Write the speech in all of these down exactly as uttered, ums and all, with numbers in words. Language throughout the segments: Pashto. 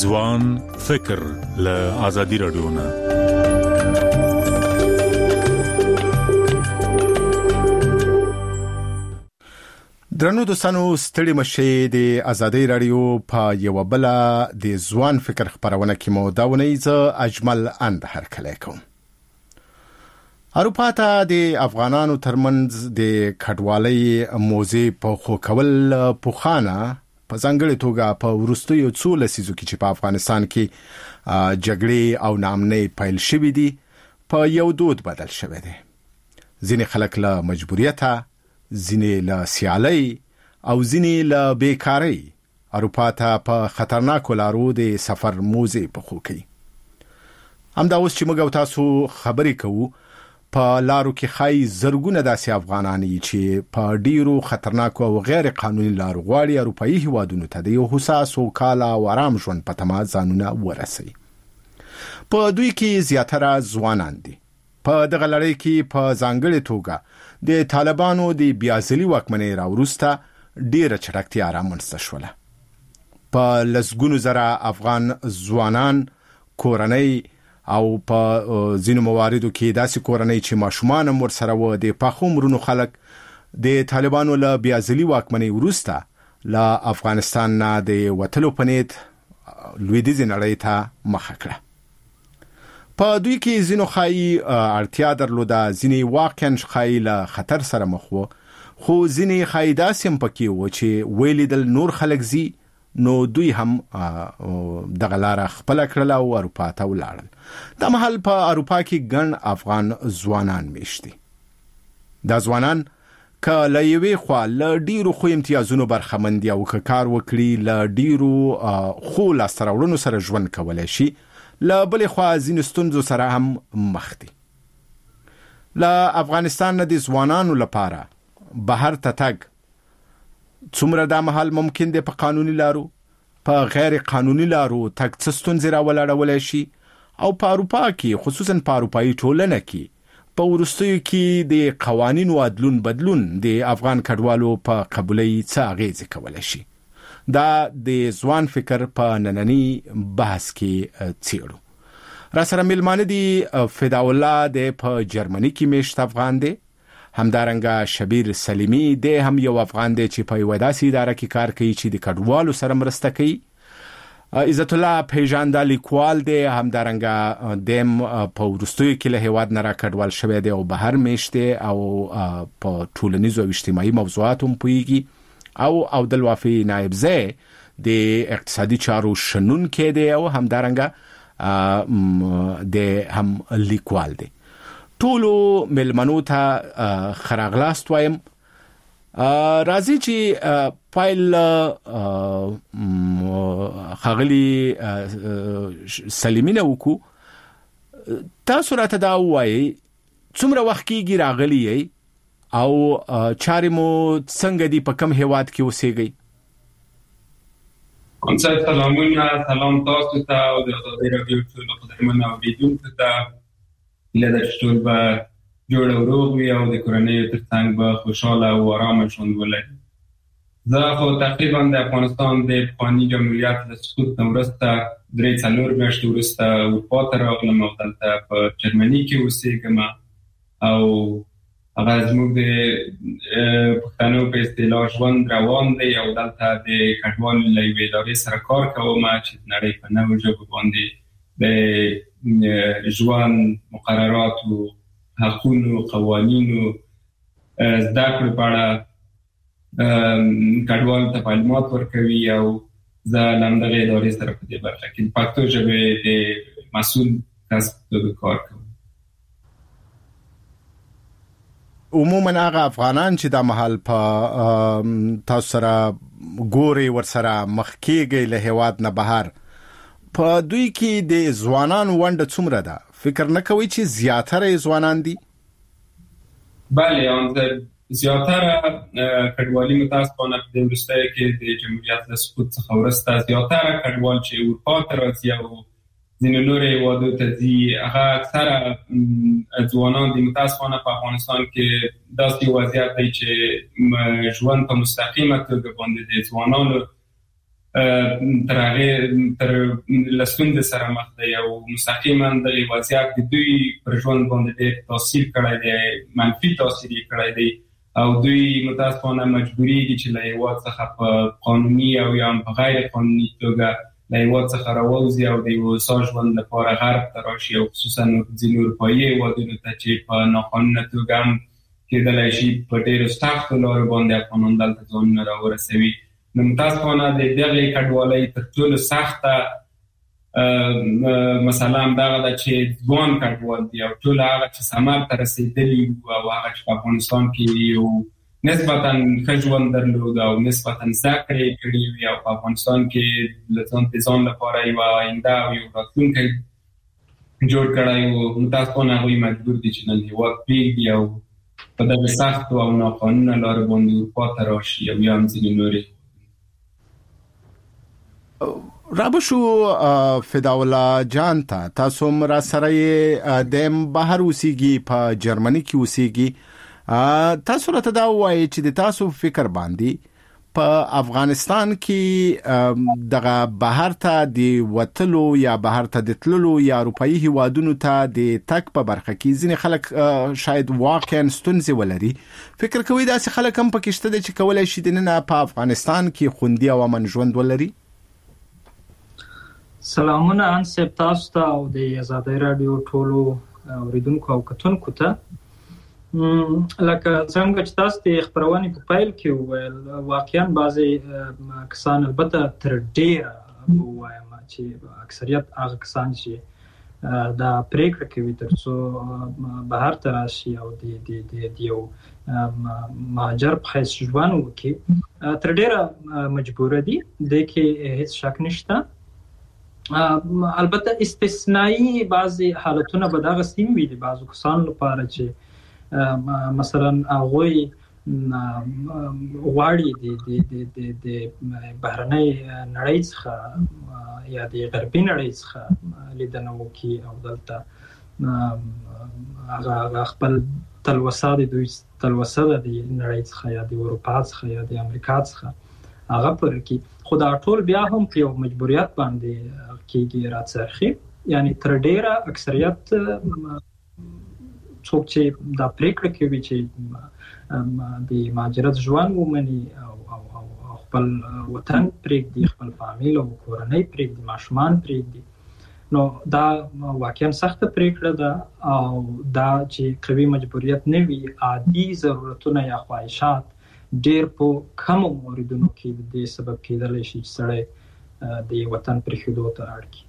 ځوان فکر له آزادي رادیو نه. درنو دوستانو ستړي مشه د آزادي رادیو په یو بل د ځوان فکر خبرونه کې مو داونی ز اجمل اند هر کله کوم. اروپا ته د افغانانو ترمنځ د کډوالۍ موضوع په خو کول پوخانه په ځانګړي توګه په ورستیو څو لسیزو کې چې په افغانستان کې جګړې او نامنۍ پیل شوې دي په یو دود بدل شوی دی. ځینې خلک له مجبوریته، ځینې له سیالۍ او ځینې له بیکارۍ اروپا ته په خطرناکو لارو د سفر موضوع په خو کوي. همدا اوس چې موږ تاسو خبرې کوو په لارو کې خای زرګونه داسې افغانان چې په ډیرو خطرناکو او غیر قانوني لارو غواړي اروپאי هیوادونو ته د یو حساس او کالا او آرام ژوند په تمه ځانونه ورسي. په دوی کې زیاتره ځوانان دي. په دغه لړۍ کې په ځانګړي توګه د طالبانو د بیازلي واکمنۍ راوروسته ډیره چټکتیا رامنځته شوله. په لسګونو زره افغان ځوانان کورنۍ او په ځینو مواردو کې داسې کورنۍ چې ماشومان هم ورسره و د پاخو عمرونو خلک د طالبانو له بیازلي واکمنۍ وروسته له افغانستان نه د وتلو په نیت لویدیځې نړۍ ته مخه کړه. په دوی کې ځینو ښایي اړتیا درلوده، ځینې واقعاً ښایي له خطر سره مخ وو، خو ځینې ښایي داسې هم پکې وو چې ویلیدل نور خلک ځي نو دوی هم دغه لاره خپله کړله او اروپا ته ولاړل. دا مهال په اروپا کې ګڼ افغان ځوانان میشت دي. دا ځوانان که له یوې خوا له ډیرو خو امتیازونو برخمن دي او که کار وکړي له ډیرو خو لاسته راوړنو سره ژوند کولی شي، له بلې خوا ځینو ستونزو سره هم مخ دي. له افغانستان نه د ځوانانو لپاره بهر ته تګ څومره دا مهال ممکن دی په قانوني لارو، په غیر قانوني لارو تک څه ستونزې راولاړولی شي، او په اروپا کې خصوصا په اروپایي ټولنه کې په وروستیو کې د قوانینو عدلون بدلون د افغان کډوالو په قبولۍ څه اغیزې کولی شي. دا د ځوان فکر په نننی بحث کې څیړو. را سره میلمانه دي فداء الله د په جرمني کې میشت افغان دی، همدارنګه شبیر سلیمی دی هم یو افغان دی چې په یوه داسې اداره کې کار کوي چې د کډوالو سره مرسته کوي. عزت الله پیژانده لیکوال دی، همدارنګه دیم په وروستیو کې له هیواد نه را کډوال شوی دی او بهر میشت دی او په ټولنیزو او اجتماعي موضوعاتو هم پوهیږي. او عبدالوافي نایبزی د اقتصادي چارو شنونکی دی او همدارنګه د هم لیکوال دی. ټولو ملمنو ته خراغلاست وایم. راځي چې پایل خغلی سلیمینه وکو. تاسو راته دا وایي څومره وخت کېږي راغلی یې او چارې مو څنګه دي، په کوم هیواد کې اوسېږئ؟ انصاف سلامونه، سلام تاسو ته او د آزادي رادیو ټولو قدرمنو اوریدونکو ته. لده چې ټول به جوړ او روغ وي او د کورنیو ترڅنګ به خوشحاله او آرامه ژوند ولري. زه خو تقریبا د افغانستان د پخواني جمهوریت له سقوط نه وروسته درې څلور میاشتې وروسته اروپا ته راغلم او دلته په جرمني کې اوسېږم او هغه زموږ د پښتنو په اصطلاح ژوند روان دی او دلته د کډوالو له یوې ادارې سره کار کوم چې د نړۍ په نوو ژبو باندې د ژوند مقررات او حقوقو قوانینو زده کړو په اړه کډوالو ته معلومات ورکوي او زه له همدغې ادارې سره په دې برخه کې پښتو ژبې د مسؤل کس په توګه کار کوم. عموما هغه افغانان چې دا مهال په تاسو سره ګوري ورسره مخ کېږي له هیواد نه بهر، په دوی کې د ځوانانو ونډه څومره ده؟ فکر نه کوئ چې زیاتره ځوانان دي؟ بله، زیاتره کډوالي متاسفانه په دې وروستیو کې د جمهوریت له سقوط څخه وروسته زیاتره کډوال چې اروپا ته راځي او ځینې نورې هیوادو ته ځي، هغه اکثره ځوانان د متاسفانه په افغانستان کې داسې وضعیت دی چې ژوند په مستقیمه توګه باندې د ځوانانو تر هغه تر لسوند سره مخ دی او مستقیما د وضعیت د دوی پر ژوند باندې ډېر تاثیر کړی دی، منفي تاثیر یې کړی دی او دوی متاسفانه مجبوري دي چې له هیواد څخه په قانوني او یا په غیر قانوني توګه له هیواد څخه راووځي او د یو ساده ژوند لپاره غرب ته راشي او خصوصا ځینې اروپایي هیوادونو ته چې په ناقانونه توګه هم کېدلی شي په ډېرو سختو لارو باندې افغانان دلته ځانونه راورسوي. نو متاسفانه د دغې کډوالۍ تر ټولو سخته مسله همدغه ده چې ځوان کډوال دي او ټول هغه چې ثمر ته رسېدلي او هغه چې په افغانستان کې یو نسبتا ښه ژوند درلود او نسبتا زده کړې کړې وي او په افغانستان کې له ځان د ځان لپاره یوه آینده او یو راتلونکی جوړ کړی و، متاسفانه هغوی مجبور دي چې نن هېواد پرېږدي او په دغه سختو او ناقانونه لارو باندې اروپا ته راشي او یا هم ځینې نورې. رابشو فداوالله جان ته تاسو مرا سره د بهر اوسېږي په جرمني کې اوسېږي، تاسو راته دا وایي چې د تاسو فکر باندې په افغانستان کې دغه بهر ته د وتلو یا بهر ته د تللو یا اروپایي هیوادونو ته د تک په برخه کې ځینې خلک شاید واقعا ستونزې ولري، فکر کوي داسې خلک هم پکې شته چې کولای شي دننه په افغانستان کې خوندي او امن ژوند ولري؟ سلامونه انسب تاسو ته او د آزادۍ رادیو ټولو اوریدونکو او کتونکو ته. لکه څنګه چې تاسو د خبرونې په پیل کې وویل، واقعا بعضې کسان البته تر ډېره ووایم چې اکثریت هغه کسان چې دا پرېکړه کوي تر څو بهر ته راشي او د یو مهاجر په حیث ژوند وکړي تر ډېره مجبوره دي، دې کې هیڅ شک نشته. البته استثنایی بعضی حالتونه به دغه سیم وي د بعضو کسانو لپاره چې مثلا هغوی غواړي د بهرنۍ نړۍ څخه یا د غربي نړۍ څخه لیدنه وکړي او دلته هغه خپل تلوسه د دوی تلوسه د نړۍ څخه یا د اروپا څخه یا د امریکا څخه هغه پر کې، خو دا ټول بیا هم په یو مجبوریت باندې کېږي راڅرخي. یعنی تر ډېره اکثریت څوک چې دا پرېکړه کوي چې د مهاجرت ژوند ومني او خپل وطن پرېږدي، خپل فامیل او کورنۍ پرېږدي، ماشومان پرېږدي، نو دا واقعا سخته پرېکړه ده او دا چې قوي مجبوریت نه وي، عادي ضرورتونه یا خواهشات ډېر په کمو موردونو کې د دې سبب کېدلی شي چې سړی د وطن پرېښودو ته اړ کړي.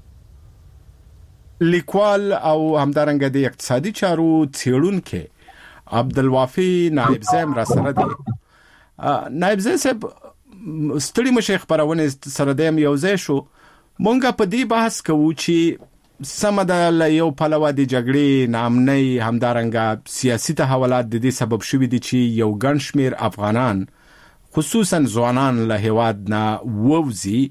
لیکوال او همدارنګه د اقتصادي چارو څېړونکی عبدالوافي نایب زیم را سره دی. نایب زیم صاحب، ستړي مشه خبرونه سره دیم یو ځای شو، مونږه په دې بحث کوو چې سمه ده له یو پلوه د جګړې، ناامنۍ، همدارنګه سیاسي تحولات د دې سبب شوي دي چې یو ګڼ شمېر افغانان خصوصا ځوانان له هیواد نه ووځي.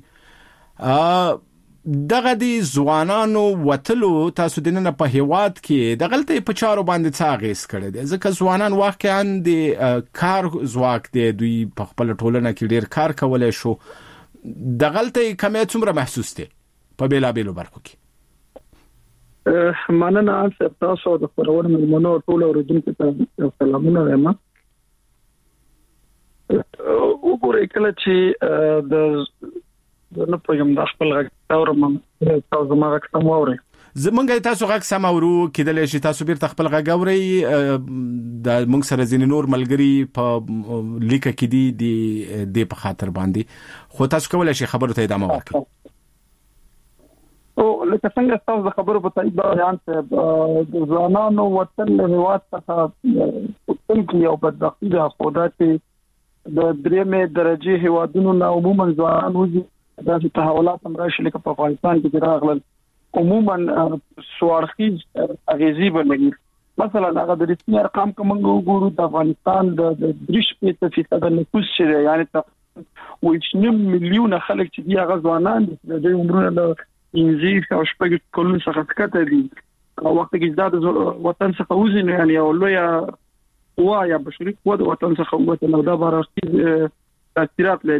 دغه د ځوانانو وتلو تاسو دننه په هیواد کې د غلطۍ په چارو باندې څه اغېز کړی دی؟ ځکه ځوانان واقعا د کار ځواک دی، دوی په خپله ټولنه کې ډېر کار کولی شو، د غلطۍ کمیت څومره محسوس دی په بېلابېلو برخو کې؟ مننه انسب تاسو د خبرونې مېلمنو ټول اوریدونکو ته سلامونه وایم. وګورئ کله چې د نه پوهېږم د خپل غږ اورم، تاسو زما غږ سم واورئ؟ زمونږ تاسو غږ سم اورو، کېدلی شي تاسو بیرته خپل غږ اورئ. د موږ سره ځینې نور ملګري په لیکه کې دي د دې په خاطر باندې، خو تاسو کولی شئ خبرو ته ادامه ورکړئ. او لکه څنګه تاسو د خبرو په تایید باندې د ځوانانو وطن له هیواد څخه وطن کې یو بدبختي ده، خو دا چې د درېمې درجې هیوادونو نه عموما ځوانان وځي، داسې تحولات هم راشي لکه په افغانستان کې چې راغلل، عموما سوارخیز اغیزې به لري. مثلا هغه د رسمي ارقام که موږ وګورو، د افغانستان د درې شپېته فیصده نفوس چې دی، یعنې تقریبا اووه نیم میلیونه خلک چې دي هغه ځوانان دي، د دوی عمرونه له پنځه او شپږ کلونو څخه ښکته دي. او وخت کې دا د وطن څخه وځي، نو یعنې یو لویه قوه یا بشري قوه د وطن څخه ووتل او دا به راستي تاثیرات لري.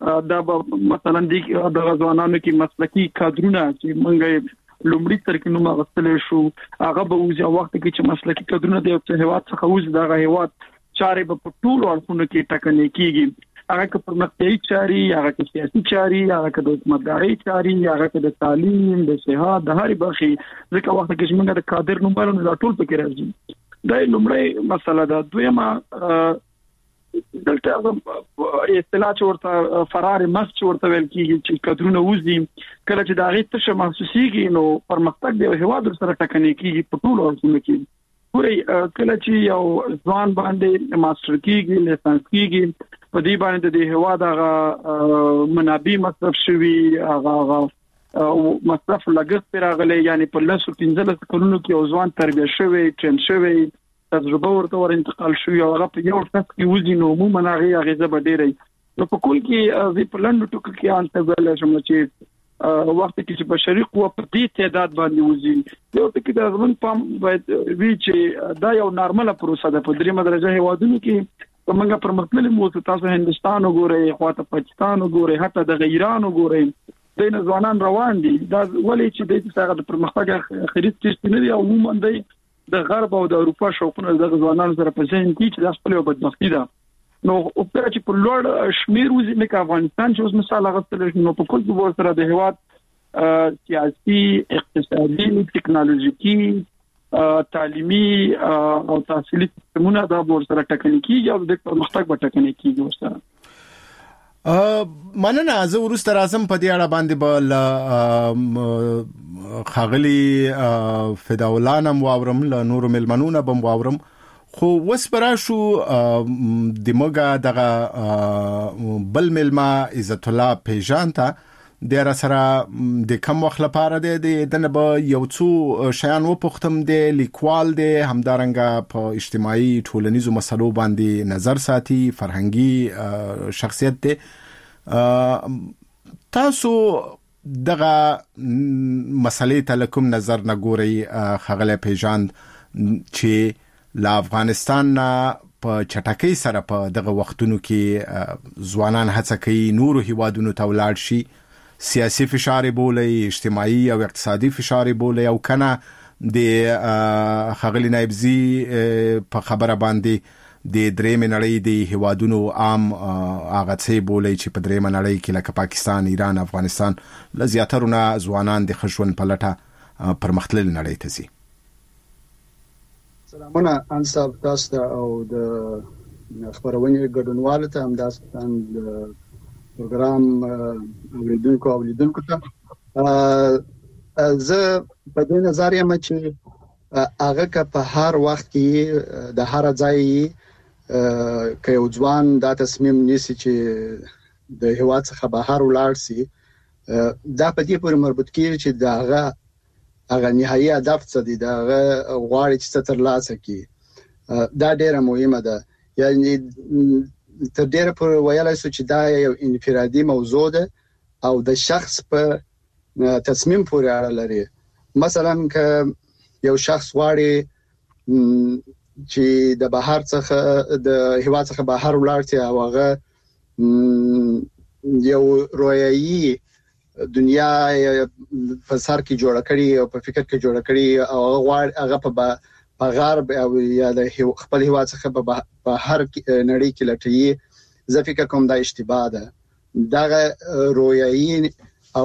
دا مثلا د غزوانانو کې مسلکی کادرونه چې مونږه لومړی تر کې نو مغستلې شو هغه به اوس یو وخت کې چې مسلکی کادرونه د یو هیواد څخه اوس د هیواد چارې په ټولو اړخونو کې ټاکنې کیږي هغه که پرمختیایي چاري هغه که سیاسي چاري هغه که د حکومتداري چاري هغه که د تعلیم د صحت د هرې برخې ځکه وخت کې چې موږ د کادر نومونه نه ټول پکې راځي دا لومړی مسله ده. دویمه دلته اصطلاح چې ورته فرار مخ چې ورته ویل کیږي چې کادرونه وزي کله چې دا غي تشه محسوسيږي نو پرمختګ د هیواد سره ټکنې کیږي په ټولو اړخونو کې. ګورئ کله چې یو ځوان باندې ماستر کیږي لیسانس کیږي په دې باندې د هیواد هغه منابع مصرف شوي هغه مصرف لګښت راغلي یعنی په لاسو پنځلس کلونو کې ځوان تربیه شوی ټرین شوی تجربه ورته ور انتقال شو یو هغه په یو ټاس کې وځي نو عموما هغه غیزه به ډیرې نو په کول کې وی په لندو ټکو کې ان ته ویل شم چې وخت کې چې بشري قوه په دې تعداد باندې وځي یو ټکی د ځمن پام باید وی چې دا یو نارمله پروسه ده په درېمه درجه هیوادونو کې کومه پرمختللي موضوع تاسو هندستان وګورئ خواته پاکستان وګورئ حتی د ایران وګورئ د ځوانان روان دي دا ولې چې د څنګه د پرمختګ خرید کې نه دی عموما د د غرب او د اروپا شوقونه د ځوانانو سره په ځین کې چې د خپل یو بدبختی ده نو او پر چې په لوړ شمیر وزي لکه افغانستان چې اوس مثال غوښتل نو په کول کې ور سره د هیواد سیاسي اقتصادي ټکنالوژیکي تعلیمي او تحصیلي سیستمونه دا ور سره ټکنې کیږي او د پرمختګ په ټکنې کیږي ورسره. مننه زه ورسته راځم په دې اړه باندې بل خاغلی فداولانم واورم له نور ملمنونه بم واورم خو وسپرا شو د موګه دغه بل ملما عزت الله پیژانته د را سره د کم وخت لپاره د دنه به یو څو شیان و پختم د لیکوال د همدارنګه په اجتماعي ټولنیزو مسلو باندې نظر ساتي فرهنګي شخصیت دی تاسو دغه مسلې ته کوم نظر نه ګوري خغله پیژاند چې لا افغانستان په چټکۍ سره په دغه وختونو کې ځوانان هڅه کوي نورو هیوادونو ته ولاړ شي سیاسي فشار بولي اجتماعي او اقتصادي فشار بولي او کنه د خغلی نایبزي په خبره باندې د درېم نړۍ د هیوادونو عام هغه څه بولي چې په درېم نړۍ کې لکه پاکستان ایران افغانستان لزیاترونه ځوانان د خښون په لټه پرمختللي نړۍ ته ځي. سلامونه انصاف تاسو او د خبرونه ګډونوالو ته هم داس پروګرام اوریدونکو او لیدونکو ته زه په دې نظر یم چې هغه که په هر وخت کې د هر ځای کې یو ځوان دا تصمیم نیسي چې د هیواد څخه بهر ولاړ شي دا په دې پورې مربوط کیږي چې داغه هغه نهایي هدف څه دی داغه غواړي چې ستر لاسه کی دا ډیره مهمه ده یعنی تر ډیره پورې ویلای شو چې دا یو انفرادي موضوع ده او د شخص په تصمیم پورې اړه لري. مثلا که یو شخص غواړي چې د بهر څخه د هیواد څخه بهر ولاړ شي او هغه یو رویايي دنیا په سر کې جوړ کړي او په فکر کې جوړ کړي او هغه په په غرب او یا د خپل هیواد څخه په هر نړۍ کې لټي زه فکر کوم دا اشتباه ده. دا رویايي او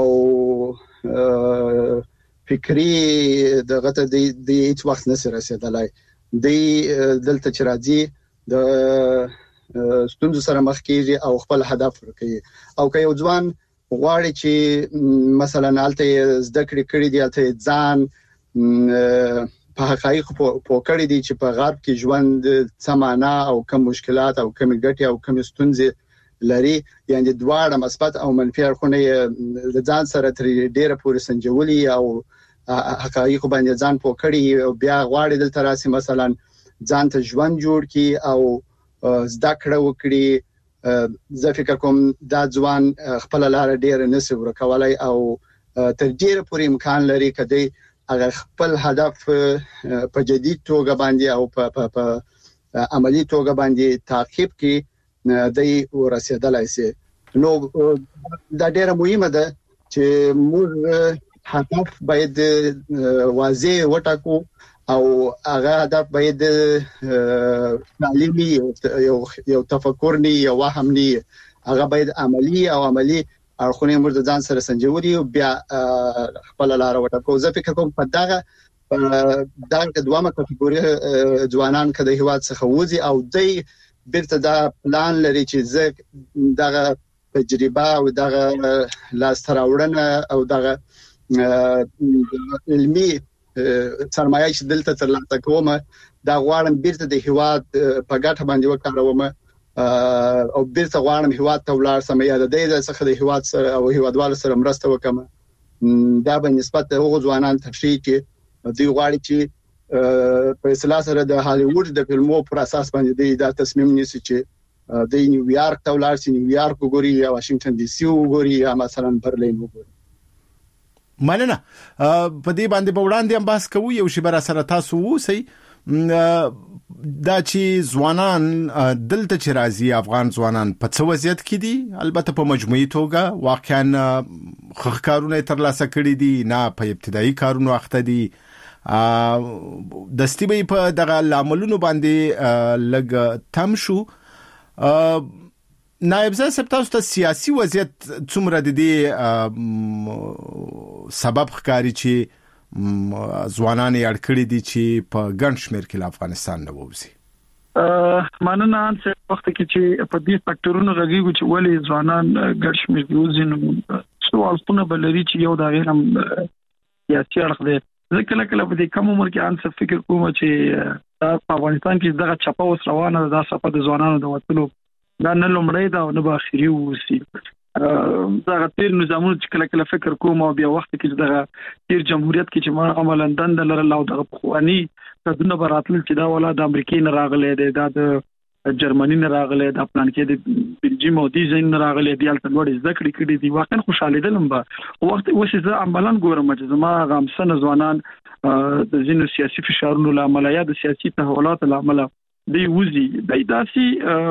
فکری دغه ته د هیڅ وخت نشي رسیدلای د دلته چې راځي د ستونزو سره مخ کیږي او خپل هدف ورکوي او که یو ځوان غواړي چې مثلا الته زده کړې کړې دي الته ځان په حقایق پوکړې دي چې په غرب کې ژوند څه معنا او کوم مشکلات او کوم ګټې او کوم ستونزې لري یعنی دواړه مثبت او منفي اړخونه د ځان سره تر ډیره پورې سنجولي او حقایق باندې ځان پوکړي او بیا غواړي دلته راسي مثلا ځان ته ژوند جوړ کړي او زده کړه وکړي زه فکر کوم دا ځوان خپل لار ډیر نسی ورکولای او تر ډیره پورې امکان لري کدی اگر خپل هدف په جدید توګه باندې او په عملی توګه باندې تعقیب کړي دای ورسېدلای شي نو دا ډیره مهمه ده چې موږ هدف باید واضح وټاکو او هغه هدف باید تعلیمي یو یو تفکر ني یو وهم ني هغه باید عملی او عملی اړخونه موږ د ځان سره سنجوري او بیا خپل لار وټاکو. زه فکر کوم په دغه دا د دوامه کټګوري ځوانان کده هیواد څخه وځي او دای بیرته دا پلان لري چې زه دغه تجربه او دغه لاس تراوړنه او دغه علمي سرمایه چې دلته ترلاسه کوم دا غواړم بیرته د هیواد په ګټه باندې وکړم او بیرته غواړم هیواد ته ولاړ سم یا د دې څخه د هیواد سره او هیوادوالو سره مرسته وکم. دا به نسبت هغو ځوانان تفریح کې دوی غواړي چې په اصطلاح سره د هالیوډ د فلمو پر اساس باندې دا تصمیم نیسي چې د نیویارک ته ولاړ شي، نیویارک وګوري یا واشنگټن ډي سي وګوري یا مثلا برلین وګوري. مننه. په دې باندې په وړاندې هم بحث کوو یو شی بر سره تاسو وسی دا چې ځوانان دلته چې راځي افغان ځوانان په څه وضعیت کې دي؟ البته په مجموعي توګه واقعا خخ کارونه ترلاسه کړي دي، نه په ابتدایي کارونو اخته دي. دستی به په دغه لاملونو باندې لګ تم شو. نائب صاحب تاسو ته سیاسي وضعیت څومره د دې سبب ښکاري چې ځوانان یې اړ کړي دي چې په ګڼ شمېر کې افغانستان نه ووځي؟ مننه چې وخت کې چې په دې فاکټورونو غږیږي چې ولې ځوانان ګڼ شمېر کې وځي نو سوالونه بلري چې یو دا غیر هم سیاسي اړخ دی. زه کله کله په دې کم عمر کې انصاف فکر کوم چې په افغانستان کې دغه چپه اوس روانه ده، دا صفه د ځوانانو د وټلو دا نه لومړی دا نه به اخري وسی. دغه تیر نظامونو چې کله کله فکر کوم او بیا وخت کې دغه تیر جمهوریت کې چې ما عملاً دند لرل او دغه خواني دونه براتل چې دا ولا د امریکای نه راغلي دی، دا د جرمني نه راغلي، دا پلان کې د بلجیم او د زین نه راغلي دی، البته لوړ ذکر کړي دي. واقعا خوشاله دلم به وخت اوس زه عملاً ګورم چې زما غمسن ځوانان د زینو سیاسي فشارونو لامل یا د سیاسي تحولاتو لامل دی وزي د داسي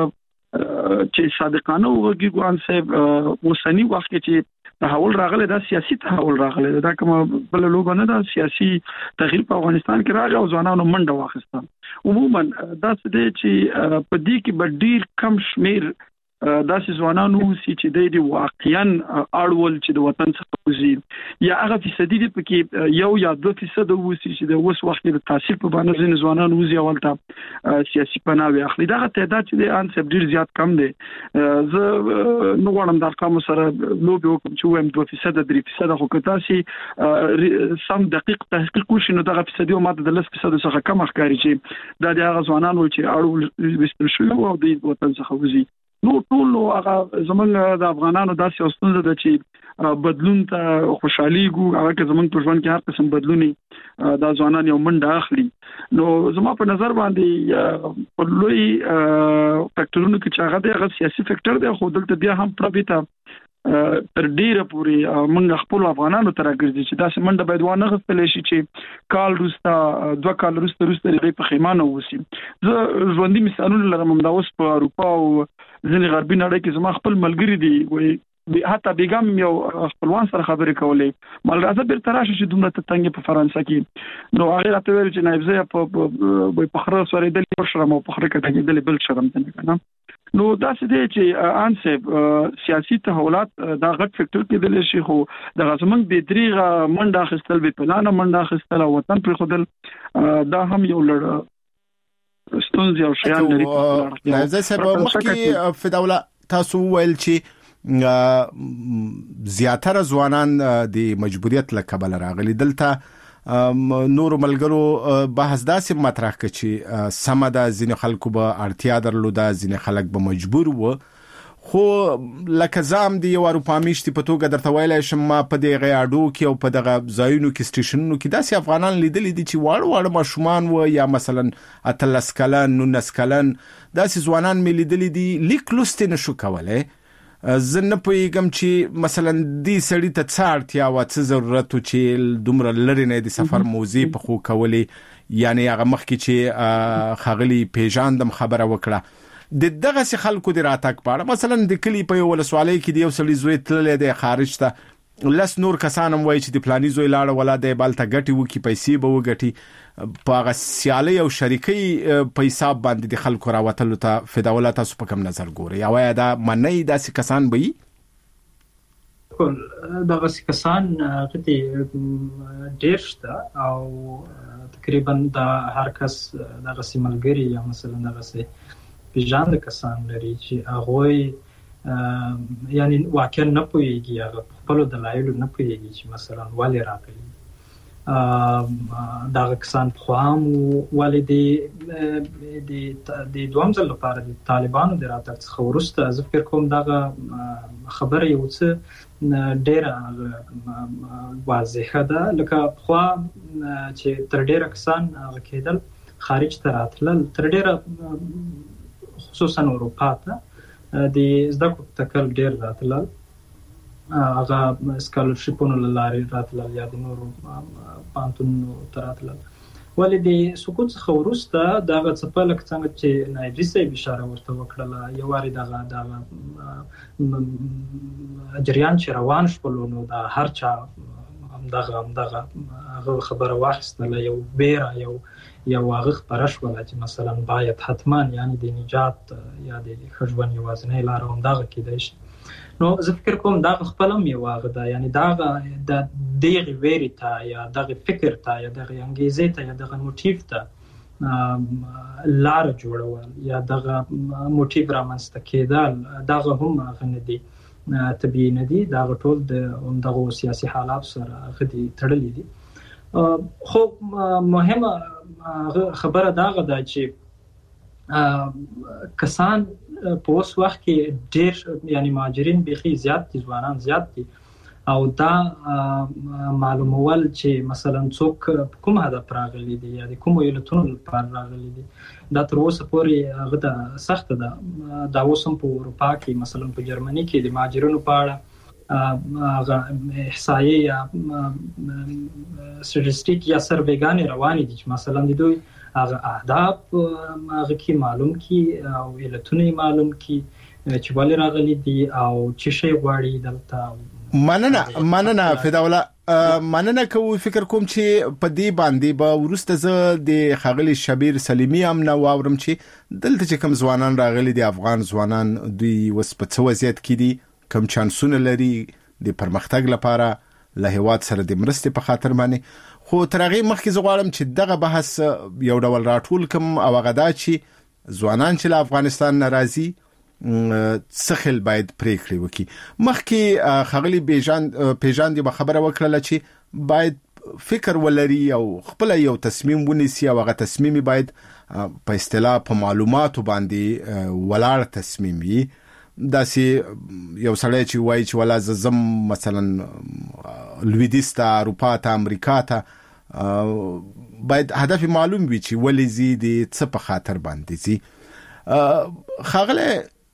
چې صادقانه وګورئ ګوان صاحب اوسنی وخت کې تحول راغلی دا سیاسي تحول راغلی دا کوم بل لوګو نه دا سیاسي تغییر په افغانستان کې راغی او ځوانانو منډه واخیسته. عموما دا څه دی چې په دې کې به ډیر کم شمیر داسې ځوانانو چې د دې واقعاً اړول چې د وطن څخه وځي یا هغه فیصدي دی پکې یو یا دوه فیصد وسی چې د اوس وخت د تاثیر په باندې ځین ځوانانو وځي اولته سیاسي پناه اخلي. دا تعداد چې د ان سب ډیر زیات کم دی. زه نو غواړم د ارقام سره لوب وکم چې وایم دوه فیصد درې فیصد خو کتاسي سم دقیق تحقیق وشي نو دغه فیصدي او ماده د لس فیصد څخه کم ښکاري چې د هغه ځوانانو چې اړول وستل شو او د وطن څخه وځي. نو ټول هغه زمونږ د افغانانو داسې اوستنه ده چې بدلون ته خوشحالي ګو هغه کې زمونږ په ژوند کې هر قسم بدلوني د ځوانان یو منډه اخلي. نو زما په نظر باندې په لوی فاکټورونو کې چې هغه د هغه سیاسي فاکټور دی خو دلته بیا هم پربيته تر ډیره پوري موږ خپل افغانانو تر راګرځي چې داسې منډه باید وانه غوښتل شي چې کال روستا دوه کال روستا روستا لري په خیمانه وسی. زه ژوندۍ مثالونه لرم د اوس په اروپا او ځینې غربي نړۍ کې زما خپل ملګری دي وي حتی بیګم یو خپلوان سره خبرې کولې مال راځه بیرته راشي چې دومره ته تنګ په فرانسه کې نو هغه راته ویل چې نایب زه په په خره سره د شرم او په خره کې د بل شرم ته نه. نو دا څه دی چې انسب سیاسي تحولات دا غټ فکټور کې دل شي خو د غزمنګ به دریغه منډه خستل به پلان منډه خستل او وطن پر خودل دا هم یو لړ ستونزې او شیان لري. نایب زه سبا مخکې فداوله تاسو ویل چې زیاتره ځوانان د مجبوریت له کبله راغلي دلته نور ملګرو بحث داسې مطرح کړي چې سم ده ځینې خلکو به اړتیا درلوده ځینې خلک به مجبور و خو لکه زام دی یو اروپا میشتي په توګه درته ویلای شم ما په دغه اډو کې او په دغه ځایونو کې سټیشنونو کې داسې افغانان لیدل دي چې واړه واړه ماشومان و یا مثلا اتلس کلن نونس کلن داسې ځوانان مې لیدل دي لیک لوست نشو کولای. زه نه پوهیږم چې مثلا دې سړی ته څه اړتیا و څه ضرورت و چې دومره لرې نه د سفر موزي په خو کولې یعنی هغه مخکې چې خاغلی پیژاندم خبره وکړه د دغه سي خلکو د راتګ پاړه مثلا د کلی په یو ولسوالۍ کې دی یو سړي زوی تللی دی خارج ته لس نور کسان هم وایي چې د پلاني زوی لاړه ولا د بالته ګټي وکي پیسې به وګټي په هغه سیالي او شریکي په حساب باندې د خلکو راوتلو ته فداوله تاسو په کوم نظر ګوري یا وایي دا منی داسې کسان به وي دغه کسان غتي ډېر شته او تقریبا د هر کس دغه سیملګری یا مثلا دغه سي پیژاند کسان لري چې هغه یعنی واقعا نه پوهیږي هغه خپل دلایل نه پوهیږي چې مثلا والي راغلي دغه کسان خو هم ولې د د دوام ځل لپاره د طالبانو د راتګ څخه وروسته زه فکر کوم دغه خبره یو څه ډېره واضحه ده لکه خو چې تر ډېره کسان هغه کېدل خارج ته راتلل تر ډېره خصوصا اروپا ته د زده کړو تکل ډېر راتلل هغه سکالرشپونو لارې راتلل یا د نورو پانتونو ته راتلل ولې د سقوط څخه وروسته دغه څپه لکه څنګه چې نایبي صاحب اشاره ورته وکړله یو وارې دغه دغه جریان چې روان شول نو د هر چا همدغه همدغه هغه خبره واخیستله یو بیره یو یو هغه خبره شوله چې مثلا باید حتما یعنی د نجات یا د ښه ژوند یوازینۍ لاره همدغه کیدای شي نو زه فکر کوم دغه خپل هم یو هغه ده یعنی دغه د دغه ویرې ته یا دغه فکر ته یا دغه انګیزې ته یا دغه موټیف ته لار جوړول یا دغه موټیف رامنځته کېدل دغه هم هغه نه دي طبیعي نه دي دغه ټول د همدغو سیاسي حالات سره هغه دي تړلي دي خو مهمه خبره دغه ده چې کسان په اوس وخت کې ډېر یعنی مهاجرین بيخي زیات دي ځوانان زیات دي او دا معلومول چې مثلا څوک کوم هدف راغلي دي یا د کوم علتونو لپاره راغلي دي دا تر اوسه پورې هغه د سخت ده دا اوس هم په اروپا کې مثلا په جرمني کې د مهاجرینو په اړه هغه احصایې یا سټټیسټیک یا سروېګانې روانې دي چې مثلا د دوی هغه اهداف هغه کې معلوم کی او علتونه معلوم کی چې ولې راغلي دي او چې شی غواړي دلته مننه مننه فداوله مننه کوم فکر کوم چې په دې باندې به ورسته زه د خغلی شبیر سلیمی هم نو واورم چې دلته چې کوم ځوانان راغلي دي افغان ځوانان دوی وس په څه وضعیت کې دي کوم چانسونه لري د پرمختګ لپاره له هیواد سره د مرستې په خاطر باندې خو ترغه مخکې زغوالم چې دغه بحث یو ډول راټول کوم او غدا چې ځوانان چې له افغانستان ناراضي څخل باید پریکړې وکړي مخکې خغلی بیجان پیجان دی خبره وکړه چې باید فکر ولري او خپل یو تصمیم ونیسي او هغه تصمیم باید په اصطلاح په معلوماتو باندې ولاړ تصمیم وي داسې یو سړی چې وایي چې ولا زم مثلا لویدیس ته اروپا ته امریکا ته باید هدف معلوم وي چې ولې زی د څه په خاطر باندې زی خغله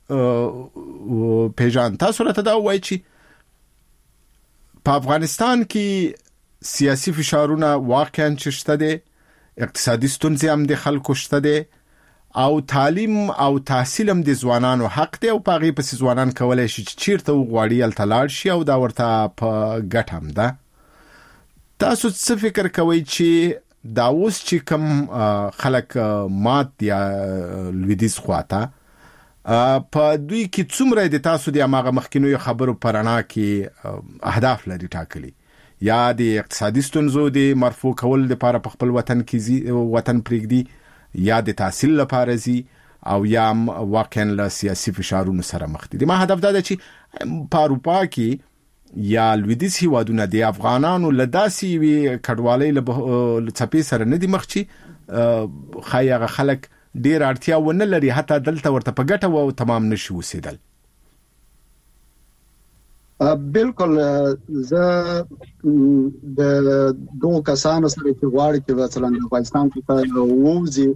پیژان تاسو راته دا وایي چې په افغانستان کې سیاسي فشارونه واقعا شته دي اقتصادي ستونزې هم د خلکو شته دي او تعلیم او تحصیل هم د ځوانانو حق دی او پاغي پس ځوانان کولای شي چې چیرته وغواړي التلار شي او دا ورته په ګټ هم ده تاسو څه فکر کوئ چې دا اوس چې کوم خلک مات یا لویدیز خواته په دوی کې څومره د تاسو د اماغه مخکینو خبرو پرانا کې اهداف لري ټاکلي یا د اقتصادي ستونزو د مرفوع کول لپاره په خپل وطن کې وطن پرېږدي یا د تحصیل لپاره زی او یا واقعا له سیاسي فشارونو سره مخ دي ما هدف دا دی چې په اروپا کې یا لویدیز هیوادونه د افغانانو له داسې وی کډوالۍ له چپی سره نه دي مخ چې خایغه خلک ډیر اړتیا ونه لري حتی دلته ورته په ګټه و تمام نشي وسیدل بالکل زه د دوه کسانو سره چې غواړي چې مثلا د افغانستان کې ووزي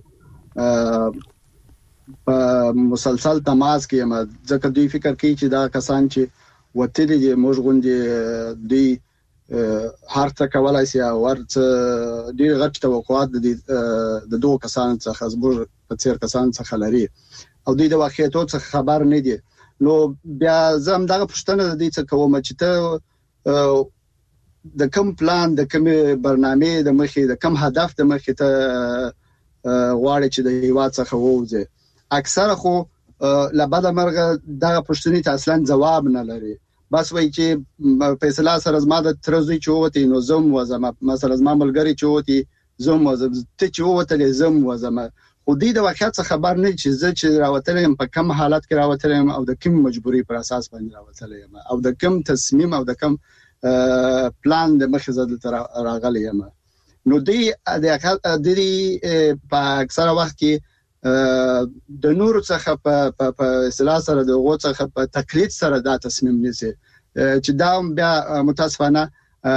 په مسلسل تماس کې ما ځکه دوی فکر کوي چې دا کسان چې وته دي موږ غونډې دی هر څه کولای شي او ورته ډیر غټ توقعات د د دوه کسانو څخه زبر په څیر کسان څخه لري او دوی د واقعیتو څخه خبر نه دي. نو بیا زم دغه پښتنه د دې څه کوم چې ته د کوم پلان د کوم برنامه د مخې د کوم هدف د مخې ته غواړي چې د هیواد څخه ووځي. اکثره خو لبد مرغه دغه پښتني ته اصلا جواب نه لري. بس وای چې فیصله سره زما د ترزوی چوتي نو زم وزم مثلا زما ملګری چوتي زم وزم ته چوتل زم وزم خو دې د واقعیت څخه خبر نه چې زه چې راوتلم په کوم حالت کې راوتلم او د کوم مجبوري پر اساس باندې راوتلم او د کوم تصمیم او د کوم پلان د مخې زده تر راغلی یم. نو دې د دې په اکثره وخت کې د نور څخه په په اصطلاح سره د غو څخه په تقلید سره دا تصمیم نیسي چې دا بیا متاسفانه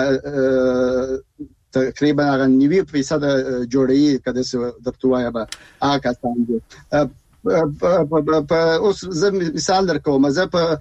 تقریبا هغه نیوي فیصد جوړي کده څه د توای به آکا څنګه په اوس زم مثال درکوم. زه په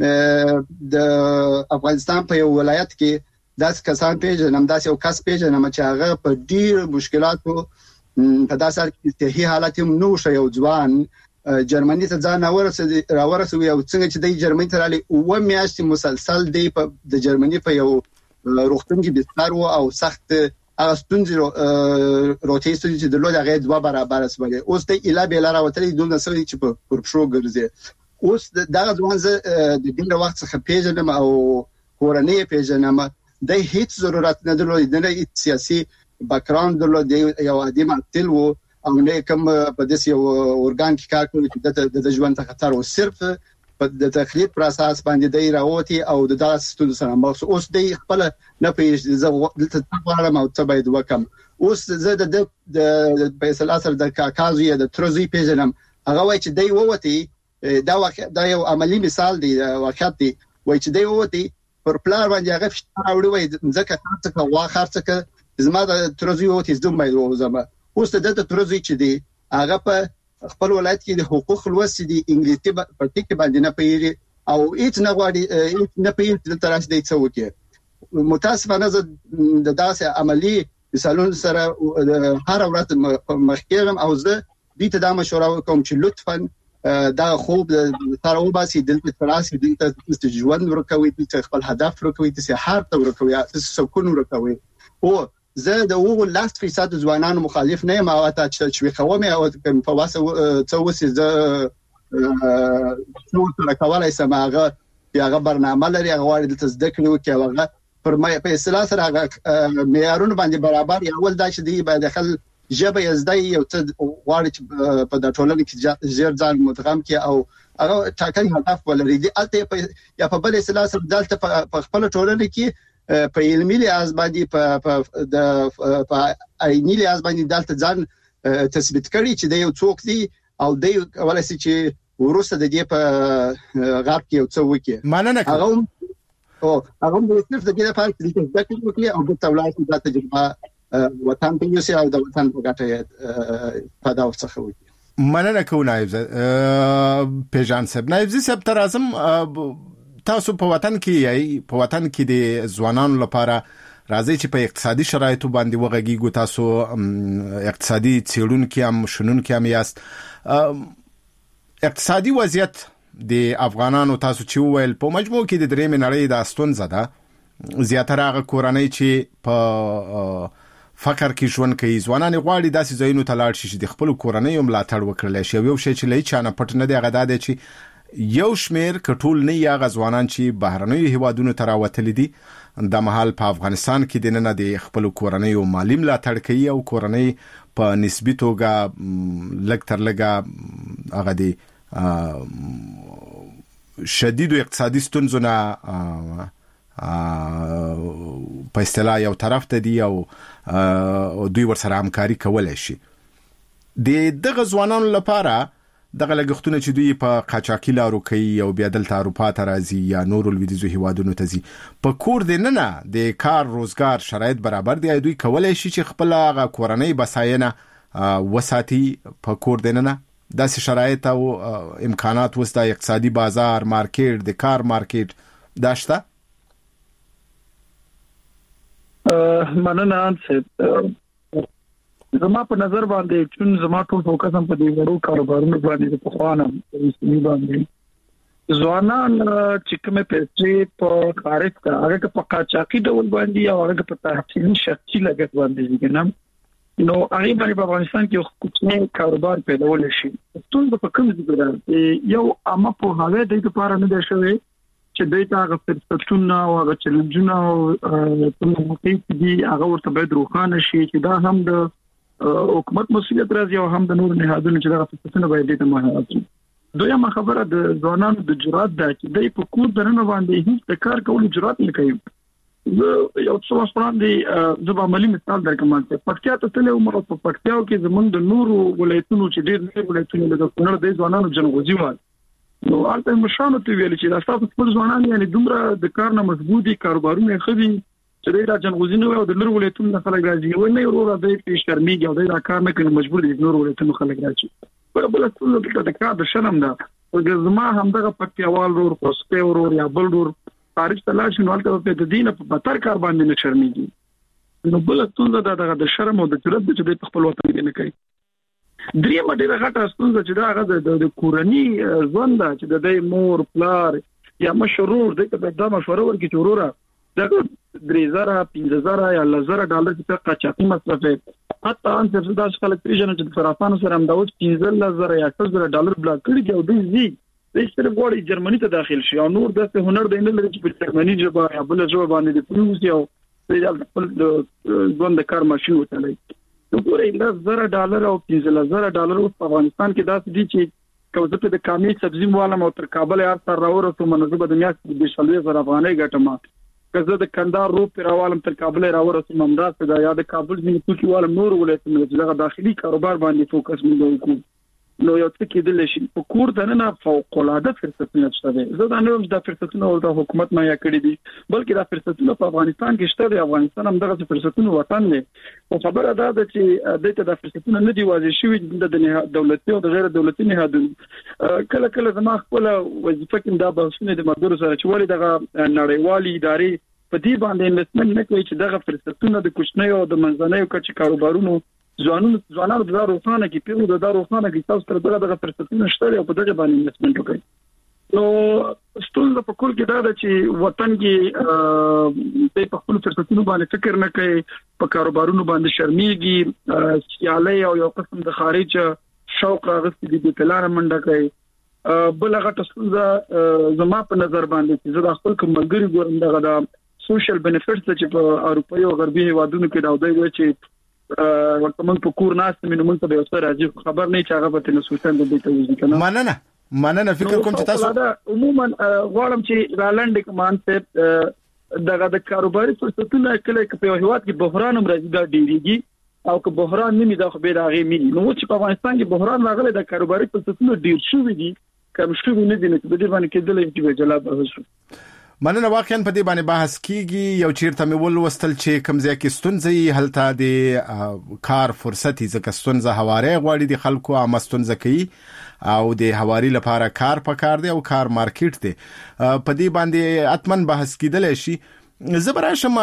د افغانستان په یو ولایت کې داس کسان پیژنم داس یو کس پیژنم چې هغه په ډیر مشکلاتو په داسې صحي حالت هم نو شي او ځوان جرمني ته ځان اورسه راورسوي او څنګه چې د جرمني ته رالی او میاشتې مسلسل دی په د جرمني په یو روغتون کې بستر او سخت هغه ستونزې روټي ستونزې چې د لوړ هغه دوه برابر اسبه اوس د اله بیل راوتلې دونه سوي چې په پرپشو ګرځي. اوس دغه ځوان زه د ډېر وخت څخه پیژنم او کورنۍ پیژنم د هیڅ ضرورت نه درلود د سیاسي بیکګراوند درلود یو عادي معتل وو او نه کوم په داسې یو اورګان کې کار کوي چې د ژوند ته خطر او صرف په د تخلیق پر اساس باندې دی راوتی او د داس ستونزو سره مخ اوس دی خپل نه پیژ زه دلته غواړم او څه باید وکم. اوس زه د د فیصله سره د کاکازي د ترزي پیژنم هغه وای چې دی ووتی دا واقع دا یو عملی مثال دی واقعیت دی وای چې دی ووتی پر پلان باندې هغه فشار وړي وای ځکه تاسو کا واخرڅه زما د ترزي ووتی زدم باید وزما. اوس د د ترزي چې دی هغه په خپل ولایت کې د حقوق لوست دي انګلیسي په ټکی باندې نه پیری او هیڅ نه غواړي هیڅ نه پیری د تراش دی څه وکړي. متاسفانه د داسې عملی مثالونو سره هر ورځ مخکېرم او زه دې ته دا مشوره کوم چې لطفا دا خوب د سره وباسي دلته تراش دلته د ژوند ورکوي د خپل هدف ورکوي د صحت ورکوي د سکون ورکوي. او زه د وو لاست فیصد ځوانانو مخالف نه یم او ته چې خومه او په واسه څه وسی زه څو تر کولای سم هغه هغه برنامه لري هغه د تصدیق نو کې هغه پر مې په اصطلاح سره هغه معیارونه باندې برابر یا ول دا چې دی به داخل جبه یزدای یو څه غواړي چې په د ټولنې کې زیر ځان متغم کې او هغه ټاکلي هدف ولري دی الته یا په بل اصطلاح سره دلته په خپل ټولنه کې په علمي لحاظ باندې په د په عیني لحاظ باندې دلته ځان تثبیت کړي چې د یو څوک دی او د ولسی چې ورسره د دې په غاب کې یو څه وکړي. مننه کوم او هغه د صرف د دې لپاره چې د تکلیف وکړي او د تولای د تجربه وطن په یوسي او د وطن په ګټه په دا څه وکړي. مننه کوم نایب پیژان صاحب. نایب صاحب تر اعظم تاسو په وطن کې یې په وطن کې د ځوانانو لپاره راځي چې په اقتصادي شرایطو باندې وغږیږو. تاسو اقتصادي څېړونکي هم شنونکي هم یاست. اقتصادي وضعیت د افغانانو تاسو چې ویل په مجموع کې د درېمې نړۍ د ستونزه ده. زیاتره هغه کورنۍ چې په فقر کې ژوند کوي ځوانان غواړي داسې ځایونو ته لاړ شي چې د خپل کورنۍ ملاتړ وکړي شي. یو شی چې لای چانه پټ نه دی هغه دا دی چې یو شمیر کټول نه یا غزوانان چې بهرنیو هیوادونو ته راوتل دي د محل په افغانستان کې د نه د خپل کورنۍ او مالی ملاتړ کوي او کورنۍ په نسبی توګه لږ تر لږه هغه دی شدید اقتصادي ستونزو نه په اصطلاح یو طرف ته دی او دوی ورسره همکاري کولای شي. د دغه ځوانانو لپاره دغه لګښتونه چې دوی په قاچاقي لارو کوي او بیا دلته اروپا ته راځي یا نورو لویدیځو هیوادونو ته ځي په کور د نه نه د کار روزګار شرایط برابر دی دوی کولای شي چې خپل هغه کورنۍ بساینه وساتي په کور د نه نه داسې شرایط او امکانات وسته اقتصادي بازار مارکیټ د کار مارکیټ داشته. مننه انسه زما په نظر باندې چې زما ټول فوکس هم په دې وړو کاروبارونو باندې په خوانه رسمي باندې ځوانان چې کومه پیسې په خارج ته هغه په قاچاقي ډول باندې او هغه په تحصیلي شخصي لګښت باندې ګنم نو هغه باندې په افغانستان کې کوچنی کاروبار پیداول شي ټول په کوم ځای کې یو عامه په هغه د لپاره نه دی شوی چې دایته هغه فرصتونه او هغه چیلنجونه او کوم موقعیت دي هغه ورته باید روښانه شي چې دا هم د حکومت مسؤلیت راځي او هم د نور نهادونو چې دا فرصتونه باید د مهارت دویمه خبره د ځوانانو د جرأت د چې دای په کور درنه باندې هیڅ کار کول جرأت نه کوي یو څو وړاندې زه به عملی مثال درکوم چې پکتیا ته تل عمر په پکتیاو کې زمونږ د نورو ولایتونو چې ډېر ډېر ولایتونه د کونړ د ځوانانو جنغوزي وال نو البته مشانو ته ویل چې تاسو خپل ځوانان یعنی دومره د کار نه مضبوطي کاروبارونه خدي چې دا جنغوزي نه او د نورو ولایتونو نه خلک راځي و نه ورو راځي په شرمېږي او دا کار نه کوي مجبور دي نورو ولایتونو خلک راځي په بل څه د کار د شرم ده او زما همدغه پکتیاوال ورو پوسټ ورو یا بل ورو خارج ته لاړ شي نو البته په د دینه په بتر کار باندې نه شرمېږي نو بل څه دا د شرم او د جرأت چې د خپل وطن کې نه کوي درېمه ډیره غټه ستونزه چې دا هغه د کورنۍ ژوند چې د مور پلار یا مشرور دغه د مشوره ورکړي چې وروره دا درې زره پنځه زره یا لزر ډالر چې قاچاقي مصرف حتی ان څه د خلک پیژنې چې فرافانو سره هم دا اوس پنځه زره یا شل زره ډالر بلاک کړي دي او دوی زی د صرف غوړي جرمني ته داخل شي او نور د هنر د نه لري چې په جرمني ژبه یا بل ژبه باندې د پروسي او د خپل ژوند کار ماشين وتلای نو ګورې د زره ډالر او پنځه زره ډالر په افغانستان کې داسې دي چې کوزه په کامي سبزی موالم او تر کابل یار تر راورته منځبه د میاشت د شلوي زره افغانۍ ګټم کزه د کندهار رو پر راوالم تر کابل راورته ممداز د یا د کابل ځینې کوچي والم نور ولایتونو چې دغه داخلي کاروبار باندې فوکس مونږ وکړو نو یو څه کېدل شي په کور د نه فوق العاده فرصتونه شته دي زه دا نوم د فرصتونو د حکومت ما یا کړی دي بلکې د فرصتونو په افغانستان کې شته دي افغانستان هم دغه فرصتونو وطن دی او خبره دا ده چې دغه د فرصتونو نه دی واضح شوی د دولتي او د غیر دولتي نهادونو کله کله زما خپل وظیفه کې دا بحثونه د مدیر سره چې ولې دغه نړیوالي ادارې په دې باندې انویسټمنت نه کوي چې دغه فرصتونه د کوچنیو او د منځنیو کچې کاروبارونو ځوانانو ځوانانو د روښانه کې پیغو د روښانه کې تاسو تر دغه فرصتونه شته او په دغه باندې انویسټمنت وکړي نو ستونزه په کول کې دا ده چې وطن کې د په خپل فرصتونو باندې فکر نه کوي په کاروبارونو باندې شرمېږي سیالي او یو قسم د خارج شوق راغستې دي په پلان منډه کوي بل هغه څه زما په نظر باندې چې زه خپل کومګری ګورم دغه د سوشل بینیفټس چې په اروپایي او غربي هیوادونو کې دا دوی چې ورته موږ په کور ناست مې نو موږ ته به اوسه راځي خبر نه چې هغه به تاسو څنګه د دې ته وځي کنه مننه مننه فکر کوم چې تاسو دا عموما غواړم چې رالند کمان ته دغه د کاروباري فرصتونه کله په هیواد کې بحران هم راځي دا ډیریږي او که بحران نه می دا خو به راغی مې نو چې په افغانستان کې بحران راغلی د کاروباري فرصتونه ډیر شوې دي کم شوې نه دي نو د دې باندې کېدل چې جلاب وشو مننه واقعا په دې باندې بحث کیږي یو چیرته مې ول وستل چې کوم ځای کې ستونزې هلته د کار فرصتي ځکه ستونزه هواري غواړي د خلکو عام ستونزه کوي او د هواري لپاره کار پکار دی او کار مارکیټ دی په دې باندې اتمن بحث کیدل شي زبراشم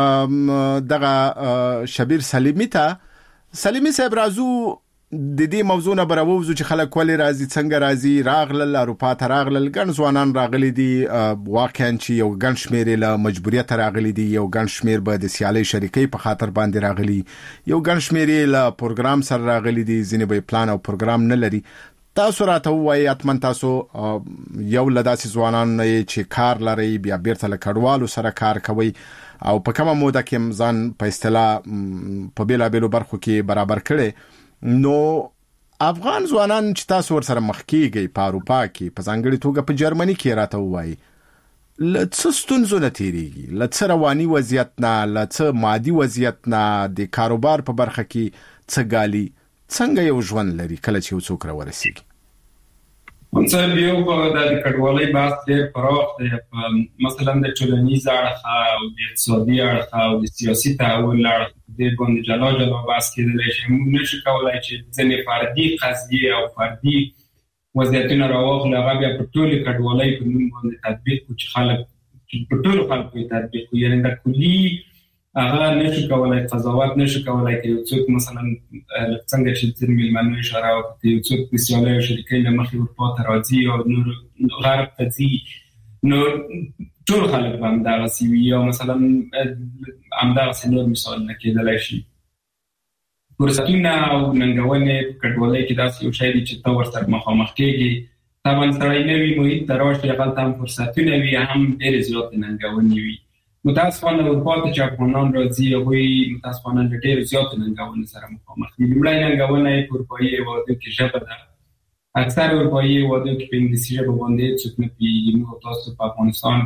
دغه شبیر سلیمی ته سلیمی صاحب رازو د دې موضوع نه براوځو چې خلک ولې راځي څنګه راځي راغلل اروپا ته راغلل ګڼ ځوانان راغلي دي واقعا چې یو ګڼ شمېر له مجبوریت راغلي دي یو ګڼ شمېر به د سیالي شریکي په خاطر باندې راغلي یو ګڼ شمېر له پروګرام سره راغلي دي ځینې به پلان او پروګرام نه لري تاسو راته وایي اتمن تاسو یو لداسي ځوانان چې کار لري بیا بیرته له کډوالو سره کار کوي او په کومه موده کې ځان په اصطلاح په بیلا بیلو برخو کې برابر کړي نو افغان ځوانان چې تاسو ور سره مخ کیږي په اروپا کې په ځانګړي توګه په جرمني کې راته وایي لڅ ستونزو نه تیریږي لڅ رواني وضعیت نه لڅ مادي وضعیت نه د کاروبار په برخه کې څه ګالي څنګه یو ژوند لري کله چې څوک را ورسیږي مثلا یو د کډوالۍ بحث ډېر پراخ دی مثلا د ټولنیز اړخ او د اقتصادي اړخ او د سیاسي تحول اړخ د باندې جلا جلا بحث کېدلی شي موږ نشو کولای چې ځینې فردي قضیې او فردي وضعیتونه راوخلو هغه بیا په ټولو کډوالۍ په نوم باندې تطبیق کړو چې خلک په ټولو خلکو یې تطبیق کړو یعنې د کلي هغه نشي کولای قضاوت نشي کولای چې یو څوک مثلا څنګه چې د میلمنو اشاره وکړي یو څوک د سیالي شریکۍ له مخې ورپاته راځي او نور غرب ته ځي نو ټول خلک هم دا غسي یا مثلا همدغه سنور مثال نه کېدلای شي فرصتونه او ننګونې کډوالۍ کې داسې یو شی دی چې تا ورسره مخامخ کېږي طبعا سړی نوي محیط ته راشي هغلته هم فرصتونه وي هم ډېرې زیاتې ننګونې وي متاسفانه اروپا ته چې افغانان راځي هغوی متاسفانه له ډېرو زیاتو ننګونو سره مخامخ دي. لومړی ننګونه یې په اروپایي هېوادو کې ژبه ده. اکثر اروپایي هېوادو کې په انګلیسي ژبه باندې څوک نه پوهېږي. موږ تاسو په افغانستان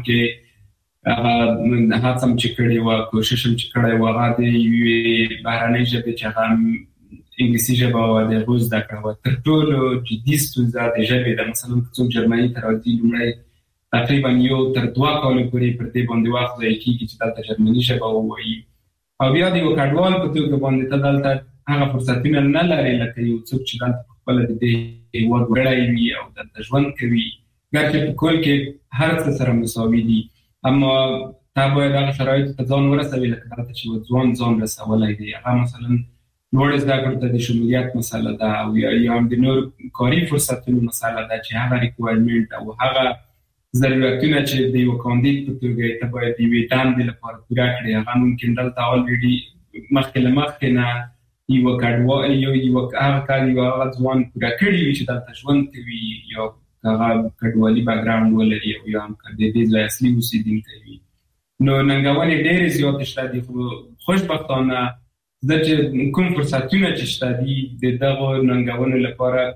کې هغه هڅه هم چې کړې وه کوشش هم چې کړی و هغه د یوې بهرنۍ ژبې چې هغه انګلیسي ژبه وه د هغو زده کړه وه. تر ټولو جدي ستونزه د ژبې ده. مثلا که څوک جرمني ته راځي لومړی تقریبا یو تر دوه کالو پورې پر دې باندې وخت ځای کېږي چې دلته جرمني ژبه ووایي او بیا د یو کډوال په توګه باندې ته دلته هغه فرصتونه نه لري لکه یو څوک چې دلته په خپله د دې هېواد وګړی وي او دلته ژوند کوي ګرچې په کل کې هر څه سره مساوي دي اما تا باید هغه شرایطو ته ځان ورسوي لکه دلته چې یو ځوان ځان رسولی دی هغه مثلا لوړ زده کړو ته د شمولیت مسله ده او یا هم د نور کاري فرصتونو مسله ده چې هغه ریکوایرمنټ او هغه ضرورتونه چې د یو کاندید په توګه ته باید د یوې دندې لپاره پوره کړي هغه ممکن دلته الریډي مخکې له مخکې نه یو کډوال یو یو هغه کار یو هغه ځوان پوره کړي وي چې دلته ژوند کوي یا هغه کډوالي بیکګراوند ولري او یا هم د دې ځای اصلي اوسېدونکی وي. نو ننګونې ډېرې زیاتې شته دي خو خوشبختانه زه چې کوم فرصتونه چې شته دي د دغو ننګونو لپاره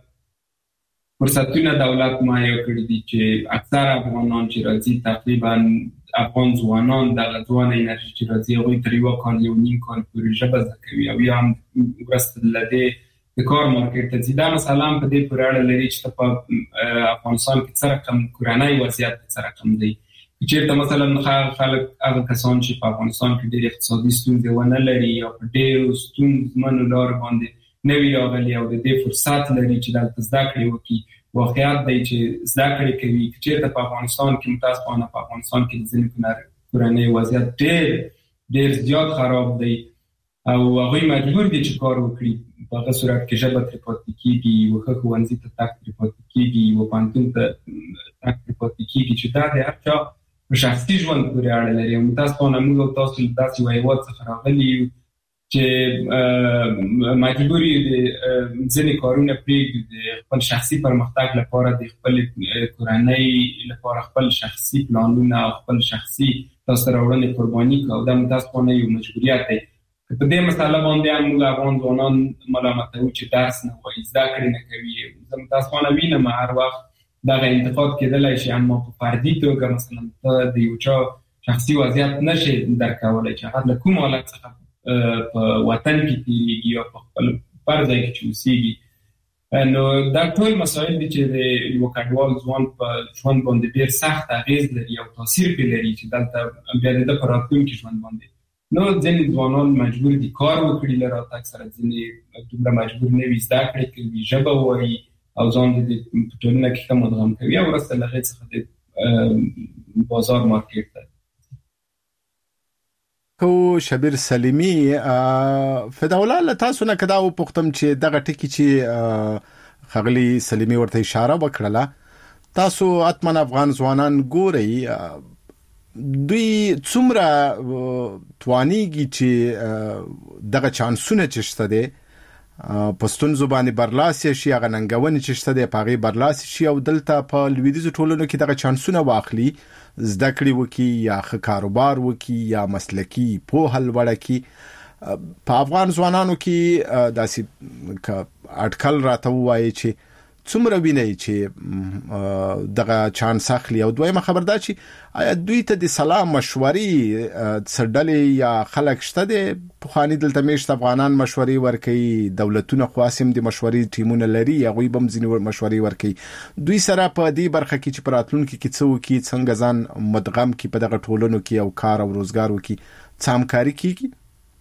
فرصتونه دولت مهیا کړي دي چې اکثر افغانان چې راځي تقریبا افغان ځوانان دغه ځوان انرژي چې راځي هغوی تر یوه کال یو نیم کال پورې ژبه زده کوي او یا هم وروسته له دې د کار مارکېټ ته ځي. دا مثلا په دې پورې اړه لري چې په افغانستان کې څه رقم کورنی وضعیت څه رقم دی. چېرته مثلا خلک هغه کسان چې په افغانستان کې ډېرې اقتصادي ستونزې ونه لري یا په ډېرو ستونزمنو لارو باندې نوي راغلي او د دې فرصت لري چې دلته زده کړې وکړي. واقعیت دی چې زده کړې کوي که چېرته په افغانستان کې متاسفانه په افغانستان کې د ځینې کورنۍ وضعیت ډېر ډېر زیات خراب دی او هغوی مجبور دي چې کار وکړي. په هغه صورت کې ژبه ترې پاتې کېږي یوه ښه ښوونځي ته تګ ترې پاتې کېږي یوه پوهنتون ته تګ ترې پاتې کېږي چې دا د هر چا په شخصي ژوند پورې اړه لري. او متاسفانه موږ او تاسو له داسې یوه هېواد څخه راغلي یو چې مجبور یو د ځینې کارونه پرېږدو د خپل شخصي پرمختګ لپاره د خپل کورنۍ لپاره خپل شخصي پلانونه او خپل شخصي لاسته راوړنې قرباني کړو او دا متاسفانه یو مجبوریت دی. په دې مسله باندې هم موږ افغان ځوانان ملامتوو چې درس نه وایي زده کړې نه کوي. زه متاسفانه وینم هر وخت دغه انتقاد کېدلی شي اما په فردي توګه مثلا ته د یو چا شخصي وضعیت نشي درک کولی چې هغه له کوم حالت څخه په وطن کې تیریږي یا په خپل پر ځای کې چې اوسېږي. نو دا ټول مسایل دي چې د یو کډوال ځوان په ژوند باندې ډېر سخت اغېز لري او تاثیر پرې لري چې دلته بیا د ده په راتلونکي ژوند باندې نو ځینې ځوانان مجبور دي کار وکړي له راتګ سره ځینې دومره مجبور نه وي زده کړې کوي ژبه ووایي او ځان د په ټولنه کې ښه مدغم کوي او وروسته له هغې څخه د بازار مارکېټ ته کو شبیر سلیمی فداوله له تاسو نه کدا وپوښتم چې دغه ټکی چې خغلی سلیمی ورته اشاره وکړه تاسو اتمن افغان ځوانان ګورئ دوی څومره توانیږي چې دغه چانسونه چې شته دي پښتون زبانه برلاسي شي هغه ننګونې چې شته دي په هغه برلاسي شي او دلته په لویدیځ ټولنو کې دغه چانسونه واخلي زده کړې وکي یا ښه کاروبار وکي یا مسلکی په حل وړکی. په افغان ځوانانو کې داسې اټکل راته وایي چې څومره ویني چې دغه چانس اخلي او دویمه خبر ده چې آیا دوی ته د سلام مشورې سړډلې یا خلک شته دي په خاني دلته میشت افغانان مشورې ورکي دولتونه خاصم د مشورې ټیمونه لري هغه بم ځینې مشورې ورکي دوی سره په دې برخه کې چې پراتلونکو کې څه وکي څنګه ځان مدغم کې په دغه ټولنو کې او کار او روزګار وکي څه همکاري کیږي.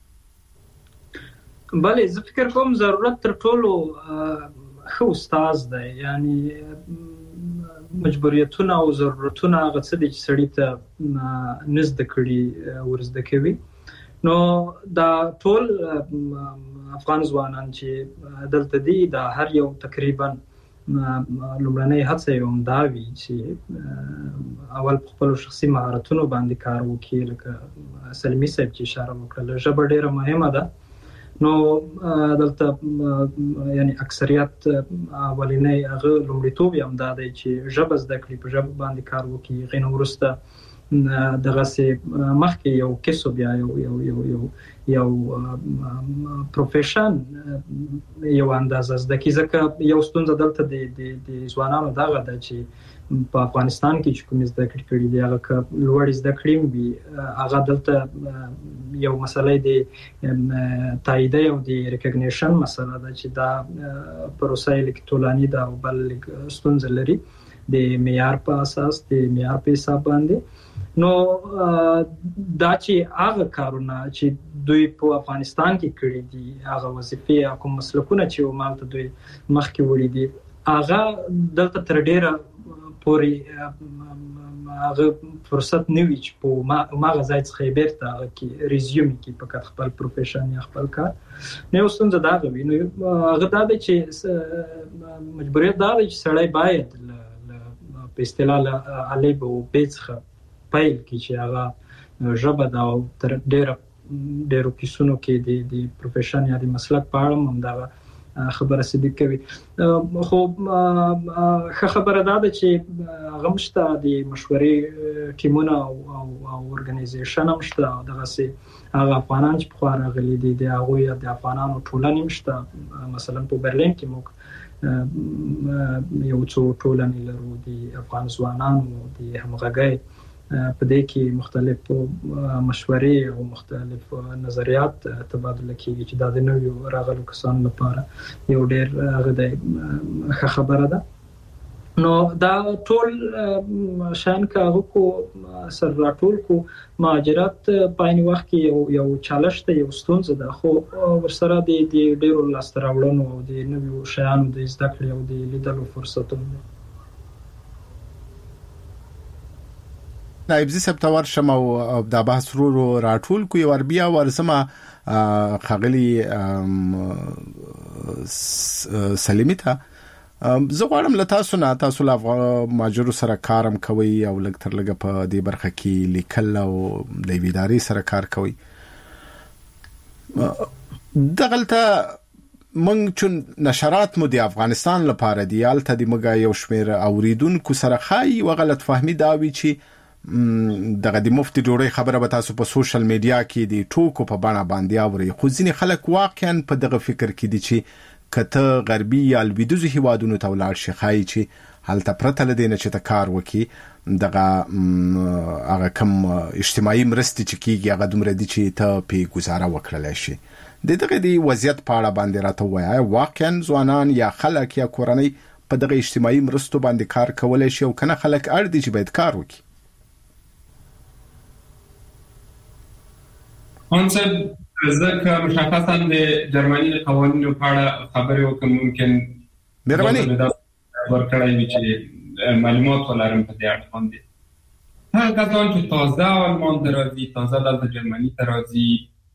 بله زه فکر کوم ضرورت تر ټولو خو استاد دی یعنی مجبوریتونه او ضرورتونه هغه څه دي چې سړی ته نزد کړي ورزده کوي. نو دا ټول افغان ځوانان چې دلته دي دا هر یو تقریبا لومړنۍ هڅه یې هم دا وي چې اول په خپلو شخصي مهارتونو باندې کار وکړي، لکه سلمي صاحب چې اشاره وکړله ژبه ډېره مهمه ده. نو دلته یعنی اکثریت اولینی هغه لومړیتوب یې هم دا دی چې ژبه زده کړي، په ژبه باندې کار وکړي. هغې نه وروسته دغسې مخکې یو کسب یا یو یو یو یو یو پروفیشن یو اندازه زده کړي، ځکه یو ستونزه دلته د ځوانانو دغه ده چې په افغانستان کې چې کومې زده کړې کړي دي هغه که لوړې زده کړې وي هغه دلته یو مسله د تاییدۍ او د ریکګنیشن مسله ده چې دا پروسه یې لږ طولاني ده او بل لږ ستونزه لري د معیار په اساس، د معیار په حساب باندې. نو دا چې هغه کارونه چې دوی په افغانستان کې کړي دي، هغه وظیفې او کوم مسلکونه چې مالته دوی مخکې وړي دي، هغه دلته تر ډېره پورې هغه فرصت نه وي چې په هماغه ځای څخه یې بېرته هغه کې ریزیوم کړي په خپل پروفیشن یا خپل کار. نو یو ستونزه دا هغه وي. نو هغه دا دی چې مجبوریت دا دی چې سړی باید په اصطلاح له الف او ب څخه پیل کړي چې هغه ژبه ده او تر ډېره ډېرو کیسونو کې د پروفیشن یا د مسلک په اړه هم همدغه خبره صدق کوي. خو ښه خبره دا ده چې هغه هم شته، د مشورې ټیمونه او ارګنایزیشن هم شته، دغسې هغه افغانان چې پخوا راغلي دي د هغوی د افغانانو ټولنې هم شته. مثلا په برلین کې موږ یو څو ټولنې لرو د افغان ځوانانو د همغږۍ، په دې کې مختلف مشورې او مختلف نظریات تبادله کیږي چې دا د نویو راغلو کسانو لپاره یو ډېر هغه دی ښه خبره ده. نو دا ټول شان که هغه کو سر راټول کو مهاجرت په عین وخت کې یو یو چالش دی، یو ستونزه ده، خو ورسره د ډېرو لاسته راوړنو او د نویو شیانو د زده کړې او د لیدلو فرصتونه دي. نایب زی صاحب ته ورشم او دا بحث ورو راټول کو یو بیا ورسمه خغلی سلیمی ته زه غواړم له تاسو نه تاسو له ماجرو سره کارم کوي او لږ تر لږه په دې برخه کې لیکل او د ادارې سره کار کوي. دغلته موږ چون نشرات مو د افغانستان لپاره دی الته د موږ یو شمیر اوریدونکو سره خای او غلط فهمي دا وی چې دغه د مفتي ډوړې خبره به تاسو په سوشل میډیا کې د ټوکو په بڼه باندې اوري، خو ځینې خلک واقعا په دغه فکر کې دي چې کته غربي یا لویدیځو هیوادونو ته ولاړ شي خای چې هلته پرته لدینه چې ته کار وکي دغه هغه کم اجتماعي مرستې چې کیږي هغه دومره دي چې ته په گزاره وکړلای شي. د دغه دی وضعیت په اړه باندې راته وایي واقعا ځوانان یا خلک یا کورنۍ په دغه اجتماعي مرستو باندې کار کولای شي او کنه خلک اړ دي چې باید کار وکړي. انصب ځکه مشخصا د جرمني قوانینو په اړه خبرې وکړم، ممکن مهرباني ورکړای وي چې معلومات ولرم په دې اړه باندې. هغه کسان چې تازه آلمان ته راځي، تازه دلته جرمني ته راځي،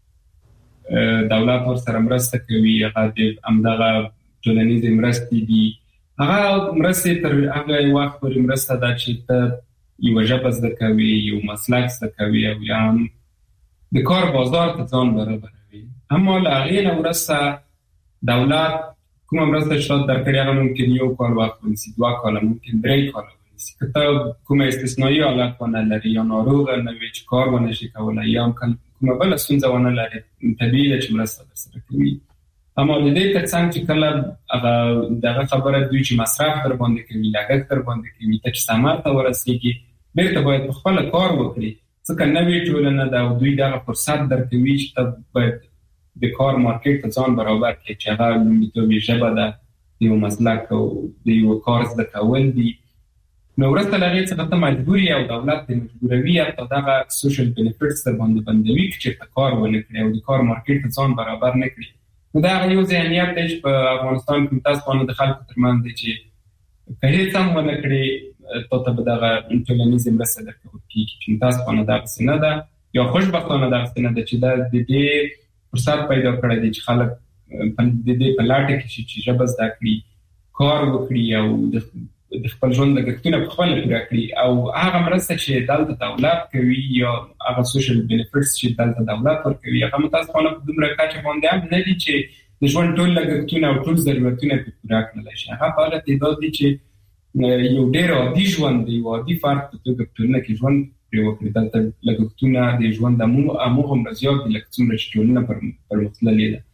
دولت ورسره مرسته کوي، هغه د همدغه ټولنیزې مرستې دي، هغه مرستې تر هغه وخت پورې مرسته ده چې ته یوه ژبه زده کوي، یو مسلک زده کوي او یا هم د کار بازار ته ځان برابروي. اما له هغې نه وروسته دولت کومه مرسته چې تاسو درکړې هغه ممکن یو کال وخت ونیسي، دوه کاله، ممکن درې کاله ونیسي. که ته کومه استثنایي حالت ونه لري یا ناروغه نه وي چې کار ونه شي کولی یا هم کومه بله ستونزه ونه لري، طبیعي ده چې مرسته درسره کوي. اما د دې تر څنګ چې کله هغه دغه خبره دوی چې مصرف در باندې کوي، لګښت در باندې کوي، ته چې ثمر ته ورسېږي بېرته باید په خپله کار وکړي، ځکه نوې ټولنه ده او دوی دغه فرصت درکوي چې ته باید د کار مارکیټ ته ځان برابر کړي چې هغه لومړیتوب یې ژبه ده، د یو مسلک او د یو کار زده کول دي. نو وروسته له هغې څخه ته مجبور یې او دولت دې مجبوروي حتی دغه سوشل بینیفټس در باندې بندوي که چېرته کار ونه کړي او د کار مارکیټ ته ځان برابر نه کړي. نو دا هغه یو ذهنیت دی چې په افغانستان کې متاسفانه د خلکو ترمنځ دی چې که هېڅ هم ونه کړي تا ته به دغه ټولنیزې مرسته درکول کېږي، چې متاسفانه دغسې نه ده. یو خوشبختانه دا څنګه د چې دا د دې فرصت پیدا کړی دی چې خلک د دې په لاټه کې چې ژبه زده کړي کار وکړي او د خپل ژوند لګښتونه په خپل پوره کړي او هغه مرسته چې دلته دولت کوي یا هغه سوشل بینیفټس چې دلته دولت ورکوي هغه متاسفانه په دومره کچه باندې هم نه دي چې د ژوند ټول لګښتونه او ټول ضرورتونه په پوره کړل شي. هغه په اړه تعداد دي چې یو ډېر عادي ژوند دی او عادي فرد په توګه په ټولنه کې ژوند پرې وکړي. دلته لګښتونه د ژوند د امو هم زیات دي لکه څومره چې ټولنه پرمختللې ده.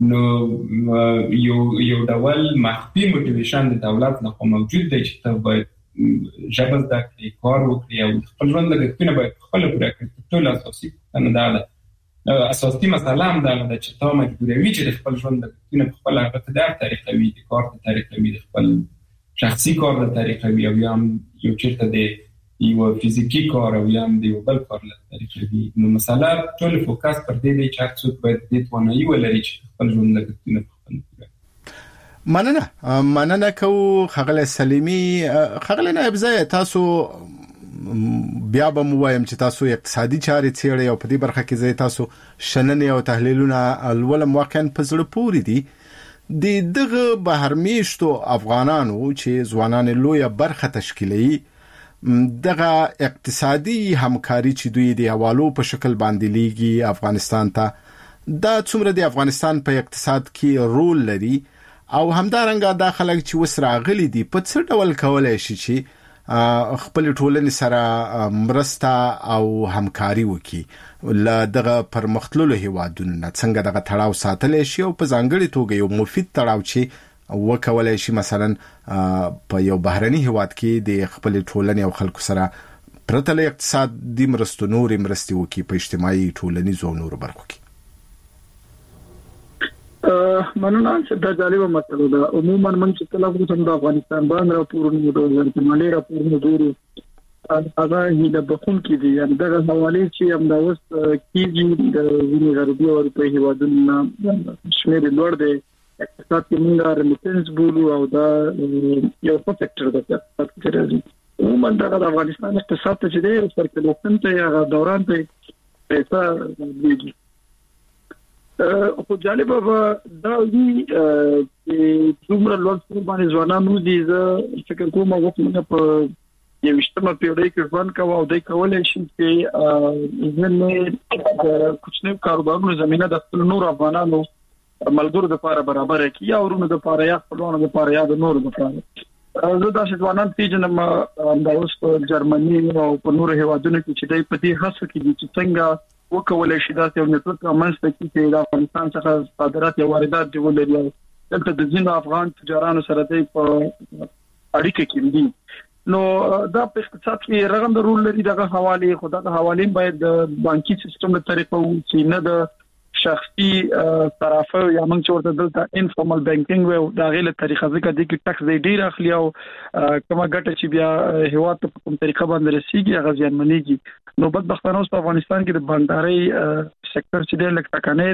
نو یو یو ډول مخفي موټیویشن د دولت نه موجود دی چې ته باید ژبه زده کړې، کار وکړې او خپل ژوند لګښتونه باید خپل پوره کړې. ټول اساسي نه ده اساسي مسله هم دا ده چې ته مجبوروي چې د خپل ژوند لګښتونه په خپل هغه ته د طریقه وي، د کار په طریقه وي، د خپل شخصي کار په طریقه وي او یا هم یو چیرته د یو فزیکی کار او یا هم د یو بل کار په طریقه وي. نو مسله ټول فوکس پر دې دی چې هر څوک باید د توانایي ولري چې خپل ژوند لګښتونه په خپل پوره. مننه مننه کو خغل سلیمی. خغل نائب زای تاسو بیا به مو وایم چې تاسو اقتصادي چارې څېړئ او په دې برخه کې زه تاسو شننې او تحلیلونه ولولم واقعا په زړه پورې دي. د دغه بهرمیشتو افغانانو چې ځوانان لویه برخه تشکیلوي دغه اقتصادي همکاري چې دوی د حوالو په شکل باندې لیږي افغانستان ته، دا څومره د افغانستان په اقتصاد کې رول لري او همدارنګه دا خلک چې وس راغلي دي په څه ډول کولای شي چې خپل ټولنې سره مرسته او همکاري وکړي ل دغه پرمختللو هیوادونو نه څنګه دغه تړاو ساتلی شي او په ځانګړي توګه یو مفید تړاو چې وکولای شي مثلا په یو بهرني هیواد کې د خپل ټولنې او خلکو سره پرته له اقتصادي مرستو نورې مرستې وکړي په اجتماعي ټولنیزو او نورو برخو کې. مننه چې دا جالبه مسله ده. عموما من چې کله کوم د افغانستان باندې راپورونه د ورته مالي راپورونه ګورو هغه هیله بخون کې دي یعنی دغه حواله چې هم دا اوس کیږي د وینې غربي او په هیوادونو شمیر لوړ دی. اقتصاد کې موږ رمیټنس بولو او دا یو فیکټر ده چې راځي. عموما د افغانستان اقتصاد ته چې دی سرکلوشن ته یا دوران ته پیسې دیږي. خو جالب دا وی چې څومره لوړ څو باندې ځوانان دي. زه فکر کوم وګورم په یو وشتمه پیړۍ کې ځوان کاوه او دای کولای شي چې ځنه د کوچنیو کاروبارونو زمينه د خپل نور افغانانو ملګرو لپاره برابر کړي او ورونو لپاره یا خپلونو لپاره یا د نورو لپاره. زه دا چې ځوانان پیژنم د اوس په جرمني او په نورو هیوادونو کې چې دای په دې هڅه کې چې څنګه وکولای شي دا یو نتورک رامنځته کړي چې د افغانستان څخه صادرات او واردات دی ولري. دلته د ځینو افغان تجارانو سره د اړیکې کې دي. نو دا په اقتصاد کې رغند رول لري. دغه حواله خدای د حواله باید د بانکي سیستم له طریقو چې نه د شخصي طرفه یا موږ چې ورته دلته انفورمل بانکینګ و دا غیله طریقه ځکه د کې ټکس دی ډیر اخلي او کومه ګټه چې بیا هیواد په کوم طریقه باندې رسیږي هغه ځان منیږي. نو بدبختانه اوس په افغانستان کې د بانکداري سېکټر چې د لکټکنه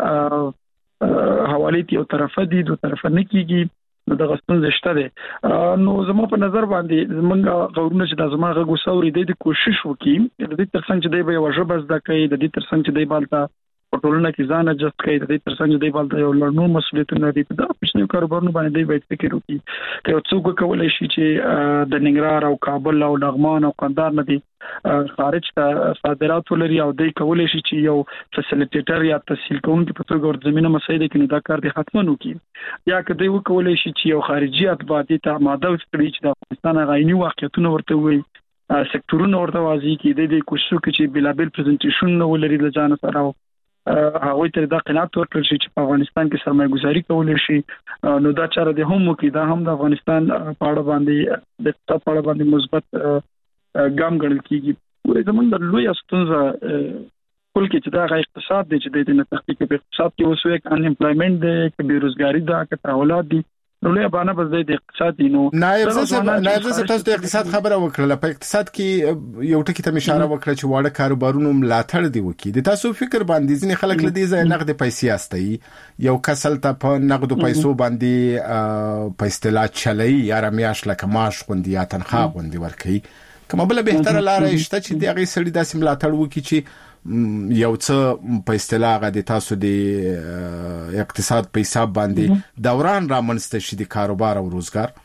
دی حواله یو طرفه دي دوه طرفه نه کیږي. نو د غستون زشته ده. نو زموږ په نظر باندې زمونږ غوړونه چې د زموږ غوساوري د کوشش وکړي د دې ترڅنګ چې د یو ژبه زده کوي د دې ترڅنګ چې د بالتا په ټولنه کې ځان اجازه کوي د دې ترڅنګ چې د بالتا یو لړنو مسؤلیتونه دي په دغه پښنو کاروبارونو باندې باید فکر وکړي. که یو څوک کولای شي چې د ننګرهار او کابل او لغمان او قندهار نه دي خارج ته صادرات ولري او د کولای شي چې یو فسیلیټیټر یا تسهیل کوونکی په توګه ورته زمينه مسایده کې دا کار دي ختمه وکړي یا که دوی وکولای شي چې یو خارجي اتباعي ته ماده وکړي چې د افغانستان غایني واقعیتونه ورته وي سکتورونه ورته واضح کړي د دې کوشش کوي چې بلابل پریزنټیشن ولري د ځان سره هغه ته د قناعت ورکړل شي چې په افغانستان کې سرمایه گذاري کولای شي. نو دا چاره د هم وکړي دا هم د افغانستان په اړه باندې د اقتصاد په اړه باندې مثبت ګام ګڼل کیږي. زمونږ د لوی ستونزه کول کې چې دا اقتصاد دی چې د تحقیق په اقتصاد کې اوس یک ان امپلویمنت دی کې بیروزګاری دا کې تحولات دي. نو له باندې بس د اقتصاد دي. نو نائب زه نائب زه تاسو د اقتصاد خبره وکړه. په اقتصاد کې یو ټکی ته اشاره وکړه چې واړه کاروبارونو ملاتړ دی وکړي. د تاسو فکر باندې ځینې خلک لدی ځای نقد پیسې استي یو کسل ته په نقد پیسو باندې په اصطلاح چلای یا رمیاش لکه معاش غوندي یا تنخواه غوندي ورکړي کومه بل به تر لار شته چې د هغه سړي داسې ملاتړ وکړي چې یو څه په اصطلاح غو تاسو د اقتصاد په حساب باندې دوران را منځته شي د کاروبار او روزګار.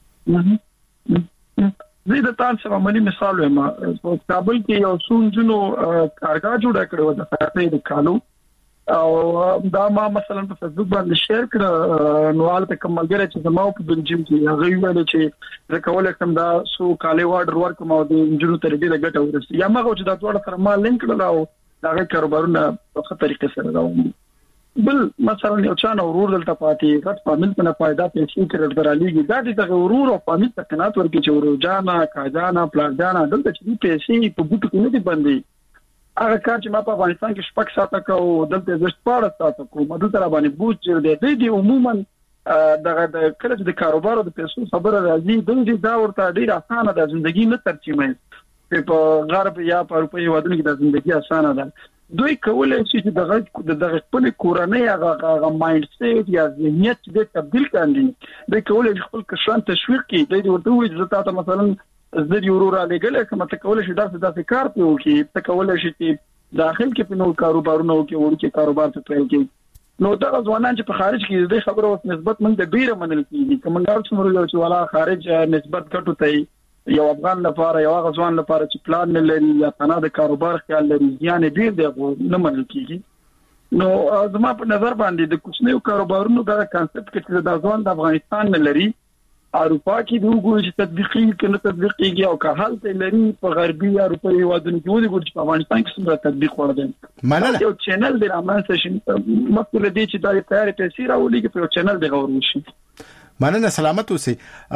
زه د تاسو عملی مثال وایم. په کابل کې یو څونجنو کارګاه جوړ کړو د فاتحې د کالو او دا ما مثلا په فیسبوک باندې شیر کړ نو حالت کومګره چې زمو په بلجیم کې هغه ویل چې زه کولای شم دا سو کالي واډر ورکوم او د انجنونو تر دې د ګټه ورسي یا مغه چې دا ټول سره ما لینک کړل او دا کاروبارونه په ښه طریقې سره راوړم. بل مثلا یو چا نو ورور دلته پاتې غټ فامیل په فائدہ پیسې کړل درالېږي دا د ورور او فامیل څخه کنات ورکړي چې ورجانا کاجانا پلاجانا دلته چې پیسې په بوټو کې نه دي باندې هغه کار چې ما په افغانستان کې شپږ ساعته کوو دلته زه شپږ ساعته کوم دلته را باندې بوج دی دی عموما دغه د کله د کاروبار او د پیسو خبره راځي دغه دا ورته ډیر اسانه ده ژوندۍ نه ترجمه په غرب یا په اروپا هیوادونو کې د ژوندۍ اسانه ده. دوی کولای شي چې دغه دغه خپل کورنۍ هغه مایند سیټ یا ذهنیت دې تبدیل کړي. دوی کولای شي خپل کشان تشویق کړي. دوی ورته وایي چې تاسو مثلا زه یو ورور علیګل کوم ته کولای شي داسې داسې کار پیو کې ته کولای شي چې داخل کې په نو کاروبارونو کې ورته کاروبار ته پیل کړي. نو دا ځوانان چې په خارج کې د خبرو او نسبت موږ د ډیره منل کیږي کومنګار څومره یو چې والا خارج نسبت کټو ته یو افغان لپاره یو غزوان لپاره چې پلان نه لري یا تنه د کاروبار خیال لري یعنی ډیر دی نه منل کیږي. نو زما په نظر باندې د کوچنیو کاروبارونو دا کانسپټ کې د ځوان د افغانستان نه لري اروپا کې د وګورئ چې تطبیقي کنه تطبیقي او که حالت لري په غربي اروپا هیوادونو کې وګورئ چې په افغانستان کې څومره تطبیق وړاندې مننه. یو چینل د رامنځته شي مطلب دی چې دا تیار پیسې راولي کې په چینل دی غوړ شي. مننه سلامت اوسئ.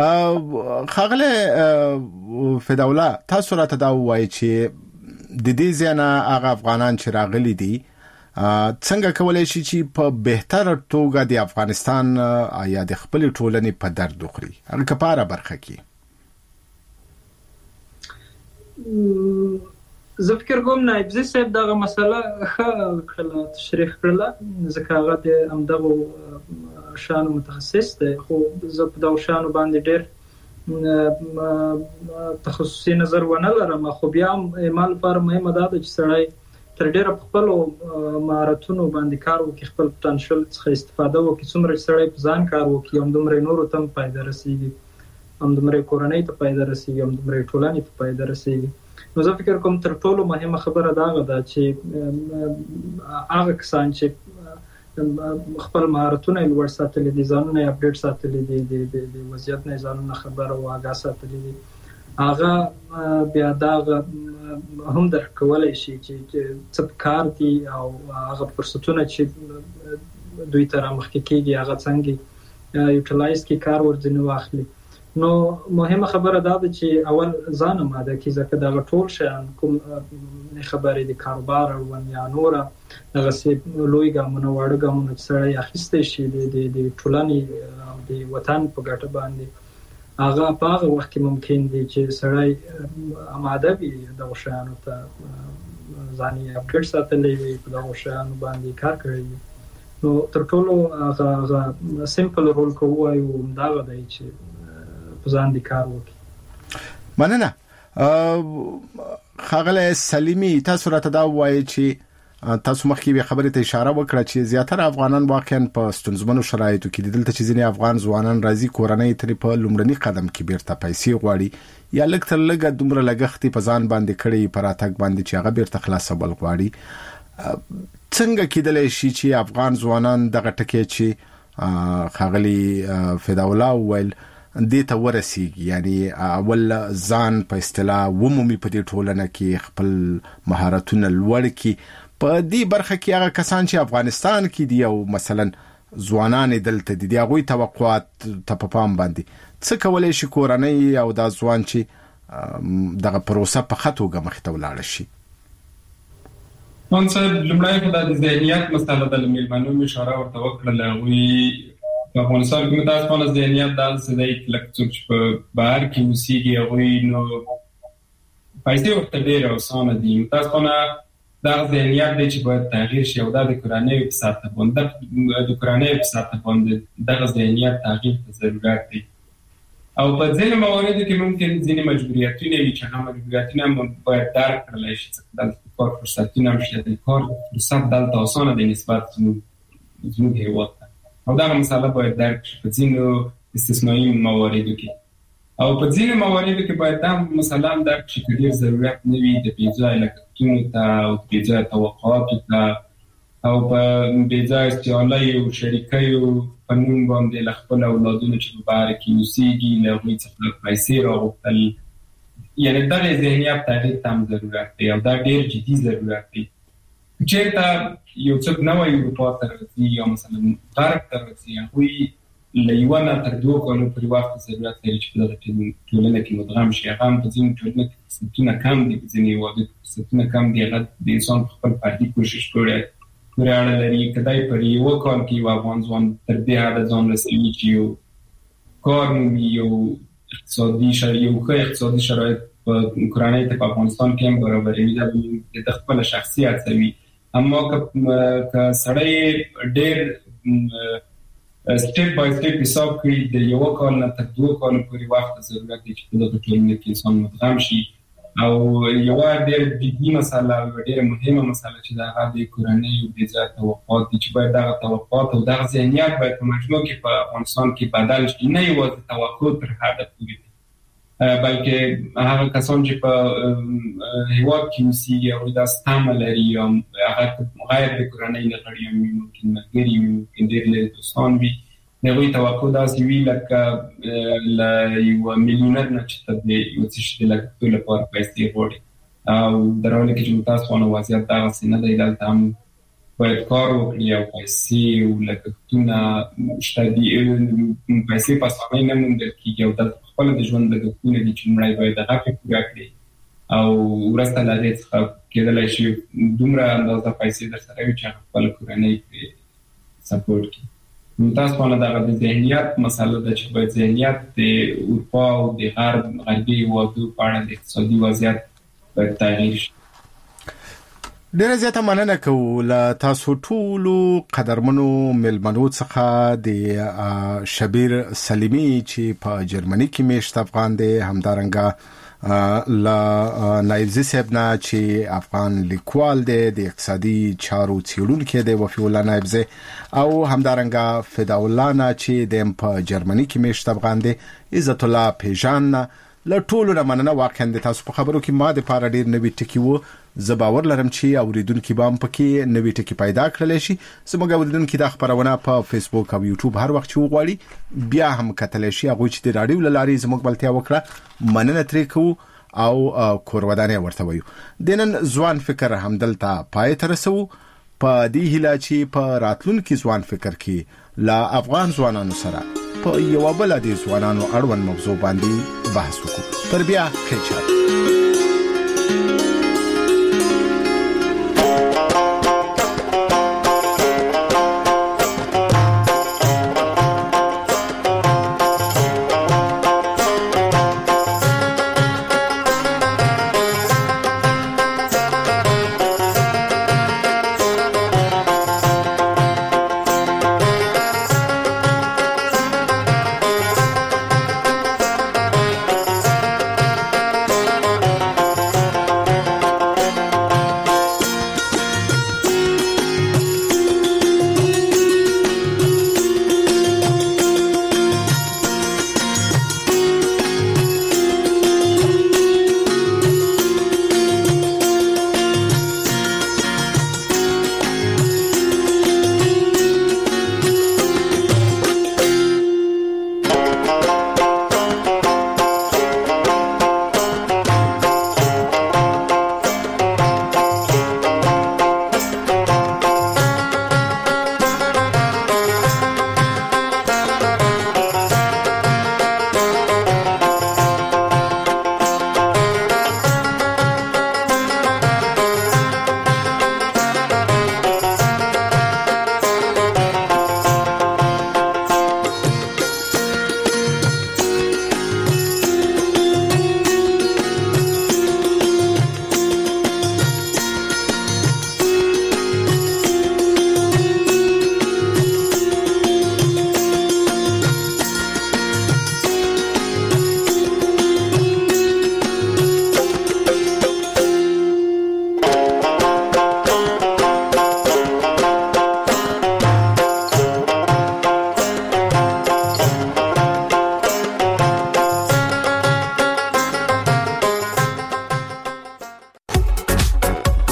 خاغله فداولا تاسو راته دا وایي چې د دې ځنه هغه افغانان چې راغلي دي څنګه کولای شي چې په بهتر توګه د افغانستان یا د خپل ټولنې په درد وخوري هغه کپاره برخه کې. زه فکر کوم نایب زی صاحب دغه مسله ښه کړله تشریح کړله ځکه هغه د همدغه شانو متخصص دی خو زه په دغه شانو باندې ډېر تخصصي نظر ونه لرم خو بیا هم ما لپاره مهمه ده چې سړی تر ډېره په خپلو مهارتونو باندې کار وکړي خپل پټنشل څخه استفاده وکړي څومره سړی په ځان کار وکړي همدومره نورو ته هم فایده رسېږي همدومره کورنۍ ته فایده رسېږي همدومره ټولنې ته فایده رسېږي. نو زه فکر کوم تر ټولو مهمه خبره دا ده چې هغه کسان چې خپل مهارتونه لوړ ساتلي دي ځانونه اپډیټ ساتلي دي د وضعیت نه ځانونه خبر او آگاه ساتلي دي هغه بیا دا هم در کولای شي چې څه کار دي او هغه فرصتونه چې دوی تر مخکې کېږي هغه څنګه یوټیلایز کی کار ورځنی واخلي. نو مهمه خبره دا ده چې اول ځان ماده کې ځکه دا ټول شیان کوم خبرې د کاروبار او یا نور دغه سي لوی ګامونه واړه ګامونه سره اخیستې شي د ټولنې او د وطن په ګټه باندې هغه په هغه وخت کې ممکن دي چې سړی آماده وي د شیانو ته ځاني اپډیټ ساتلې وي په دغه شیانو باندې کار کوي. نو تر ټولو هغه سمپل رول کوو او دا غوډای چې ځان دي کار وکړي. مننه. خاغله سلیمی تاسو راته دا وایي چې تاسو مخکې به خبرې ته اشاره وکړه چې زیاتره افغانان واقعا په ستونزمنو شرایطو کې دلته چې ځینې افغان ځوانان راځي کورنۍ ترې په لومړني قدم کې بیرته پیسې غواړي یا لږ تر لږه دومره لګښتې په ځان باندې کړي پر اتک باندې چې هغه بیرته خلاصول غواړي. څنګه کېدلی شي چې افغان ځوانان دغه ټکي چې خاغلی فداولا ویل دې ته ورسیږي یعنی اول ځان په اصطلاح ومومي په دې ټولنه کې خپل مهارتونه لوړ کړي په دې برخه کې هغه کسان چې افغانستان کې دي او مثلا ځوانان دلته دي هغه توقعات ته په پام باندې څه کولای شي کورنۍ او د ځوان چې دغه پروسه په خطوګه مخ ته ولاړ شي. مونږ لمړی په د ذهنیت مسله د میلمنو اشاره ورته وکړه وی په افغانستان کې تاسو په ذهنیت دال څه دی لکه چې په بهر کې اوسېږي هغه نو پیسې ورته ډېر اسانه دي تاسو په دا ذهنیت دی چې باید تغییر شي او دا د کورنۍ په ساته باندې د کورنۍ په ساته باندې دا ذهنیت تغییر ته ضرورت دی. او په ځینې مواردو کې ممکن ځینې مجبوریتونه وي چې هغه مجبوریتونه هم باید درک کړلی شي چې دلته کار فرصتونه هم شته د کار فرصت دلته اسانه دی نسبت زموږ زموږ هېواد ته او دغه مسله باید درک شي په ځینو استثنایي مواردو کې او په ځینې مواردو کې باید دا مسله هم درک شي که ډېر ضرورت نه وي د بېځایه لګښتونو ته او بېځایه توقعاتو ته او په بېځایه استعالیو شریکیو په نوم باندې له خپل اولادونو چې په بهر کې اوسېږي له هغوی څخه پیسې راغوښتل یعنې دغې ذهنیت ته هغې ته هم ضرورت دی او دا ډېر جدي ضرورت دی چېرته یو څوک نوی اروپا ته راځي یا مثلا غرب ته راځي هغوی له یوه نه تر دوه کالو پورې وخت ضرورت لري چې په دغه ټولنه کې مدغم شي هغه هم په ځینو ټولنه کې فرصتونه کم دي په ځینې هېوادو کې فرصتونه کم دي هغه د انسان په خپل فردي کوشش پورې پورې اړه لري که دی پر یوه کال کې یو افغان ځوان تر دې حده ځان رسوي چې یو کار مومي یو اقتصادي یو ښه اقتصادي شرایط په کورنۍ ته په افغانستان کې هم برابروي دا د خپله شخصي هڅوي اما که سړی ډېر سټیپ بای سټیپ حساب کړي د یوه کال نه تر دوه کالو پورې وخت ضرورت دی چې په دغه ټولنه کې انسان مدغم شي او یوه ډېر جدي مسله او ډېره مهمه مسله چې د هغه د کورنیو بېځایه توقعات دي چې باید دغه توقعات او دغه ذهنیت باید په مجموع کې په افغانستان کې بدل شي نه یوازې توقع تر حده پورې بلکې هغه کسان چې په هېواد کې اوسېږي هغوی داسې تمه لري یا هغه غیر د کورنۍ نه غړي وي ممکن ملګري وي ممکن ډېر لرې دوستان وي د هغوی توقع داسې وي لکه له یوه میلیونر نه چې ته د یو څه شي د لګښتو لپاره پیسې غواړي او در حاله کې چې متاسفانه وضعیت دغسې نه دی دلته هم باید کار وکړي او پیسې او لګښتونه شته دي پیسې په اسانۍ نه موندل کېږي او دلته خپله د ژوند لګښتونه دي چې لومړی باید هغه پرې پوره کړي او وروسته له هغې څخه کېدلی شي دومره اندازه پیسې در سره وي چې هغه خپله کورنۍ پرې سپورټ کړي متاسفانه دغه د ذهنیت مسله ده چې باید ذهنیت د اروپا او د غرب غربي هېوادو په اړه د اقتصادي وضعیت باید تغییر شي ډیره زیاته مننه کوو له تاسو ټولو قدرمنو مېلمنو څخه د شبیر سلیمي چې په جرمني کې میشت افغان دی همدارنګه لا نایبزی صاحب نه چې افغان لیکوال دی د اقتصادي چارو څېړونکی دی وفي الله نایبزی او همدارنګه فدا الله نه چې د په جرمني کې میشت افغان دی عزت الله پیژان نه له ټولو نه مننه واقعا د تاسو په خبرو کې ما د پاره ډېر نوي ټکي وو زه باور لرم چې اوریدونکي به هم پکې نوي ټکي پیدا کړلی شي زموږ اوریدونکي دا خپرونه په فیسبوک او یوټیوب هر وخت چې وغواړي بیا هم کتلی شي هغوی چې د راډیو له لارې زموږ بلتیا وکړه مننه ترې کوو او کورودانې ورته وایو د نن ځوان فکر همدلته پای ته رسوو په دې هیله چې په راتلونکي ځوان فکر کې له افغان ځوانانو سره په یوه بله د ځوانانو اړوند موضوع باندې بحث وکړو تر بیا ښه چاره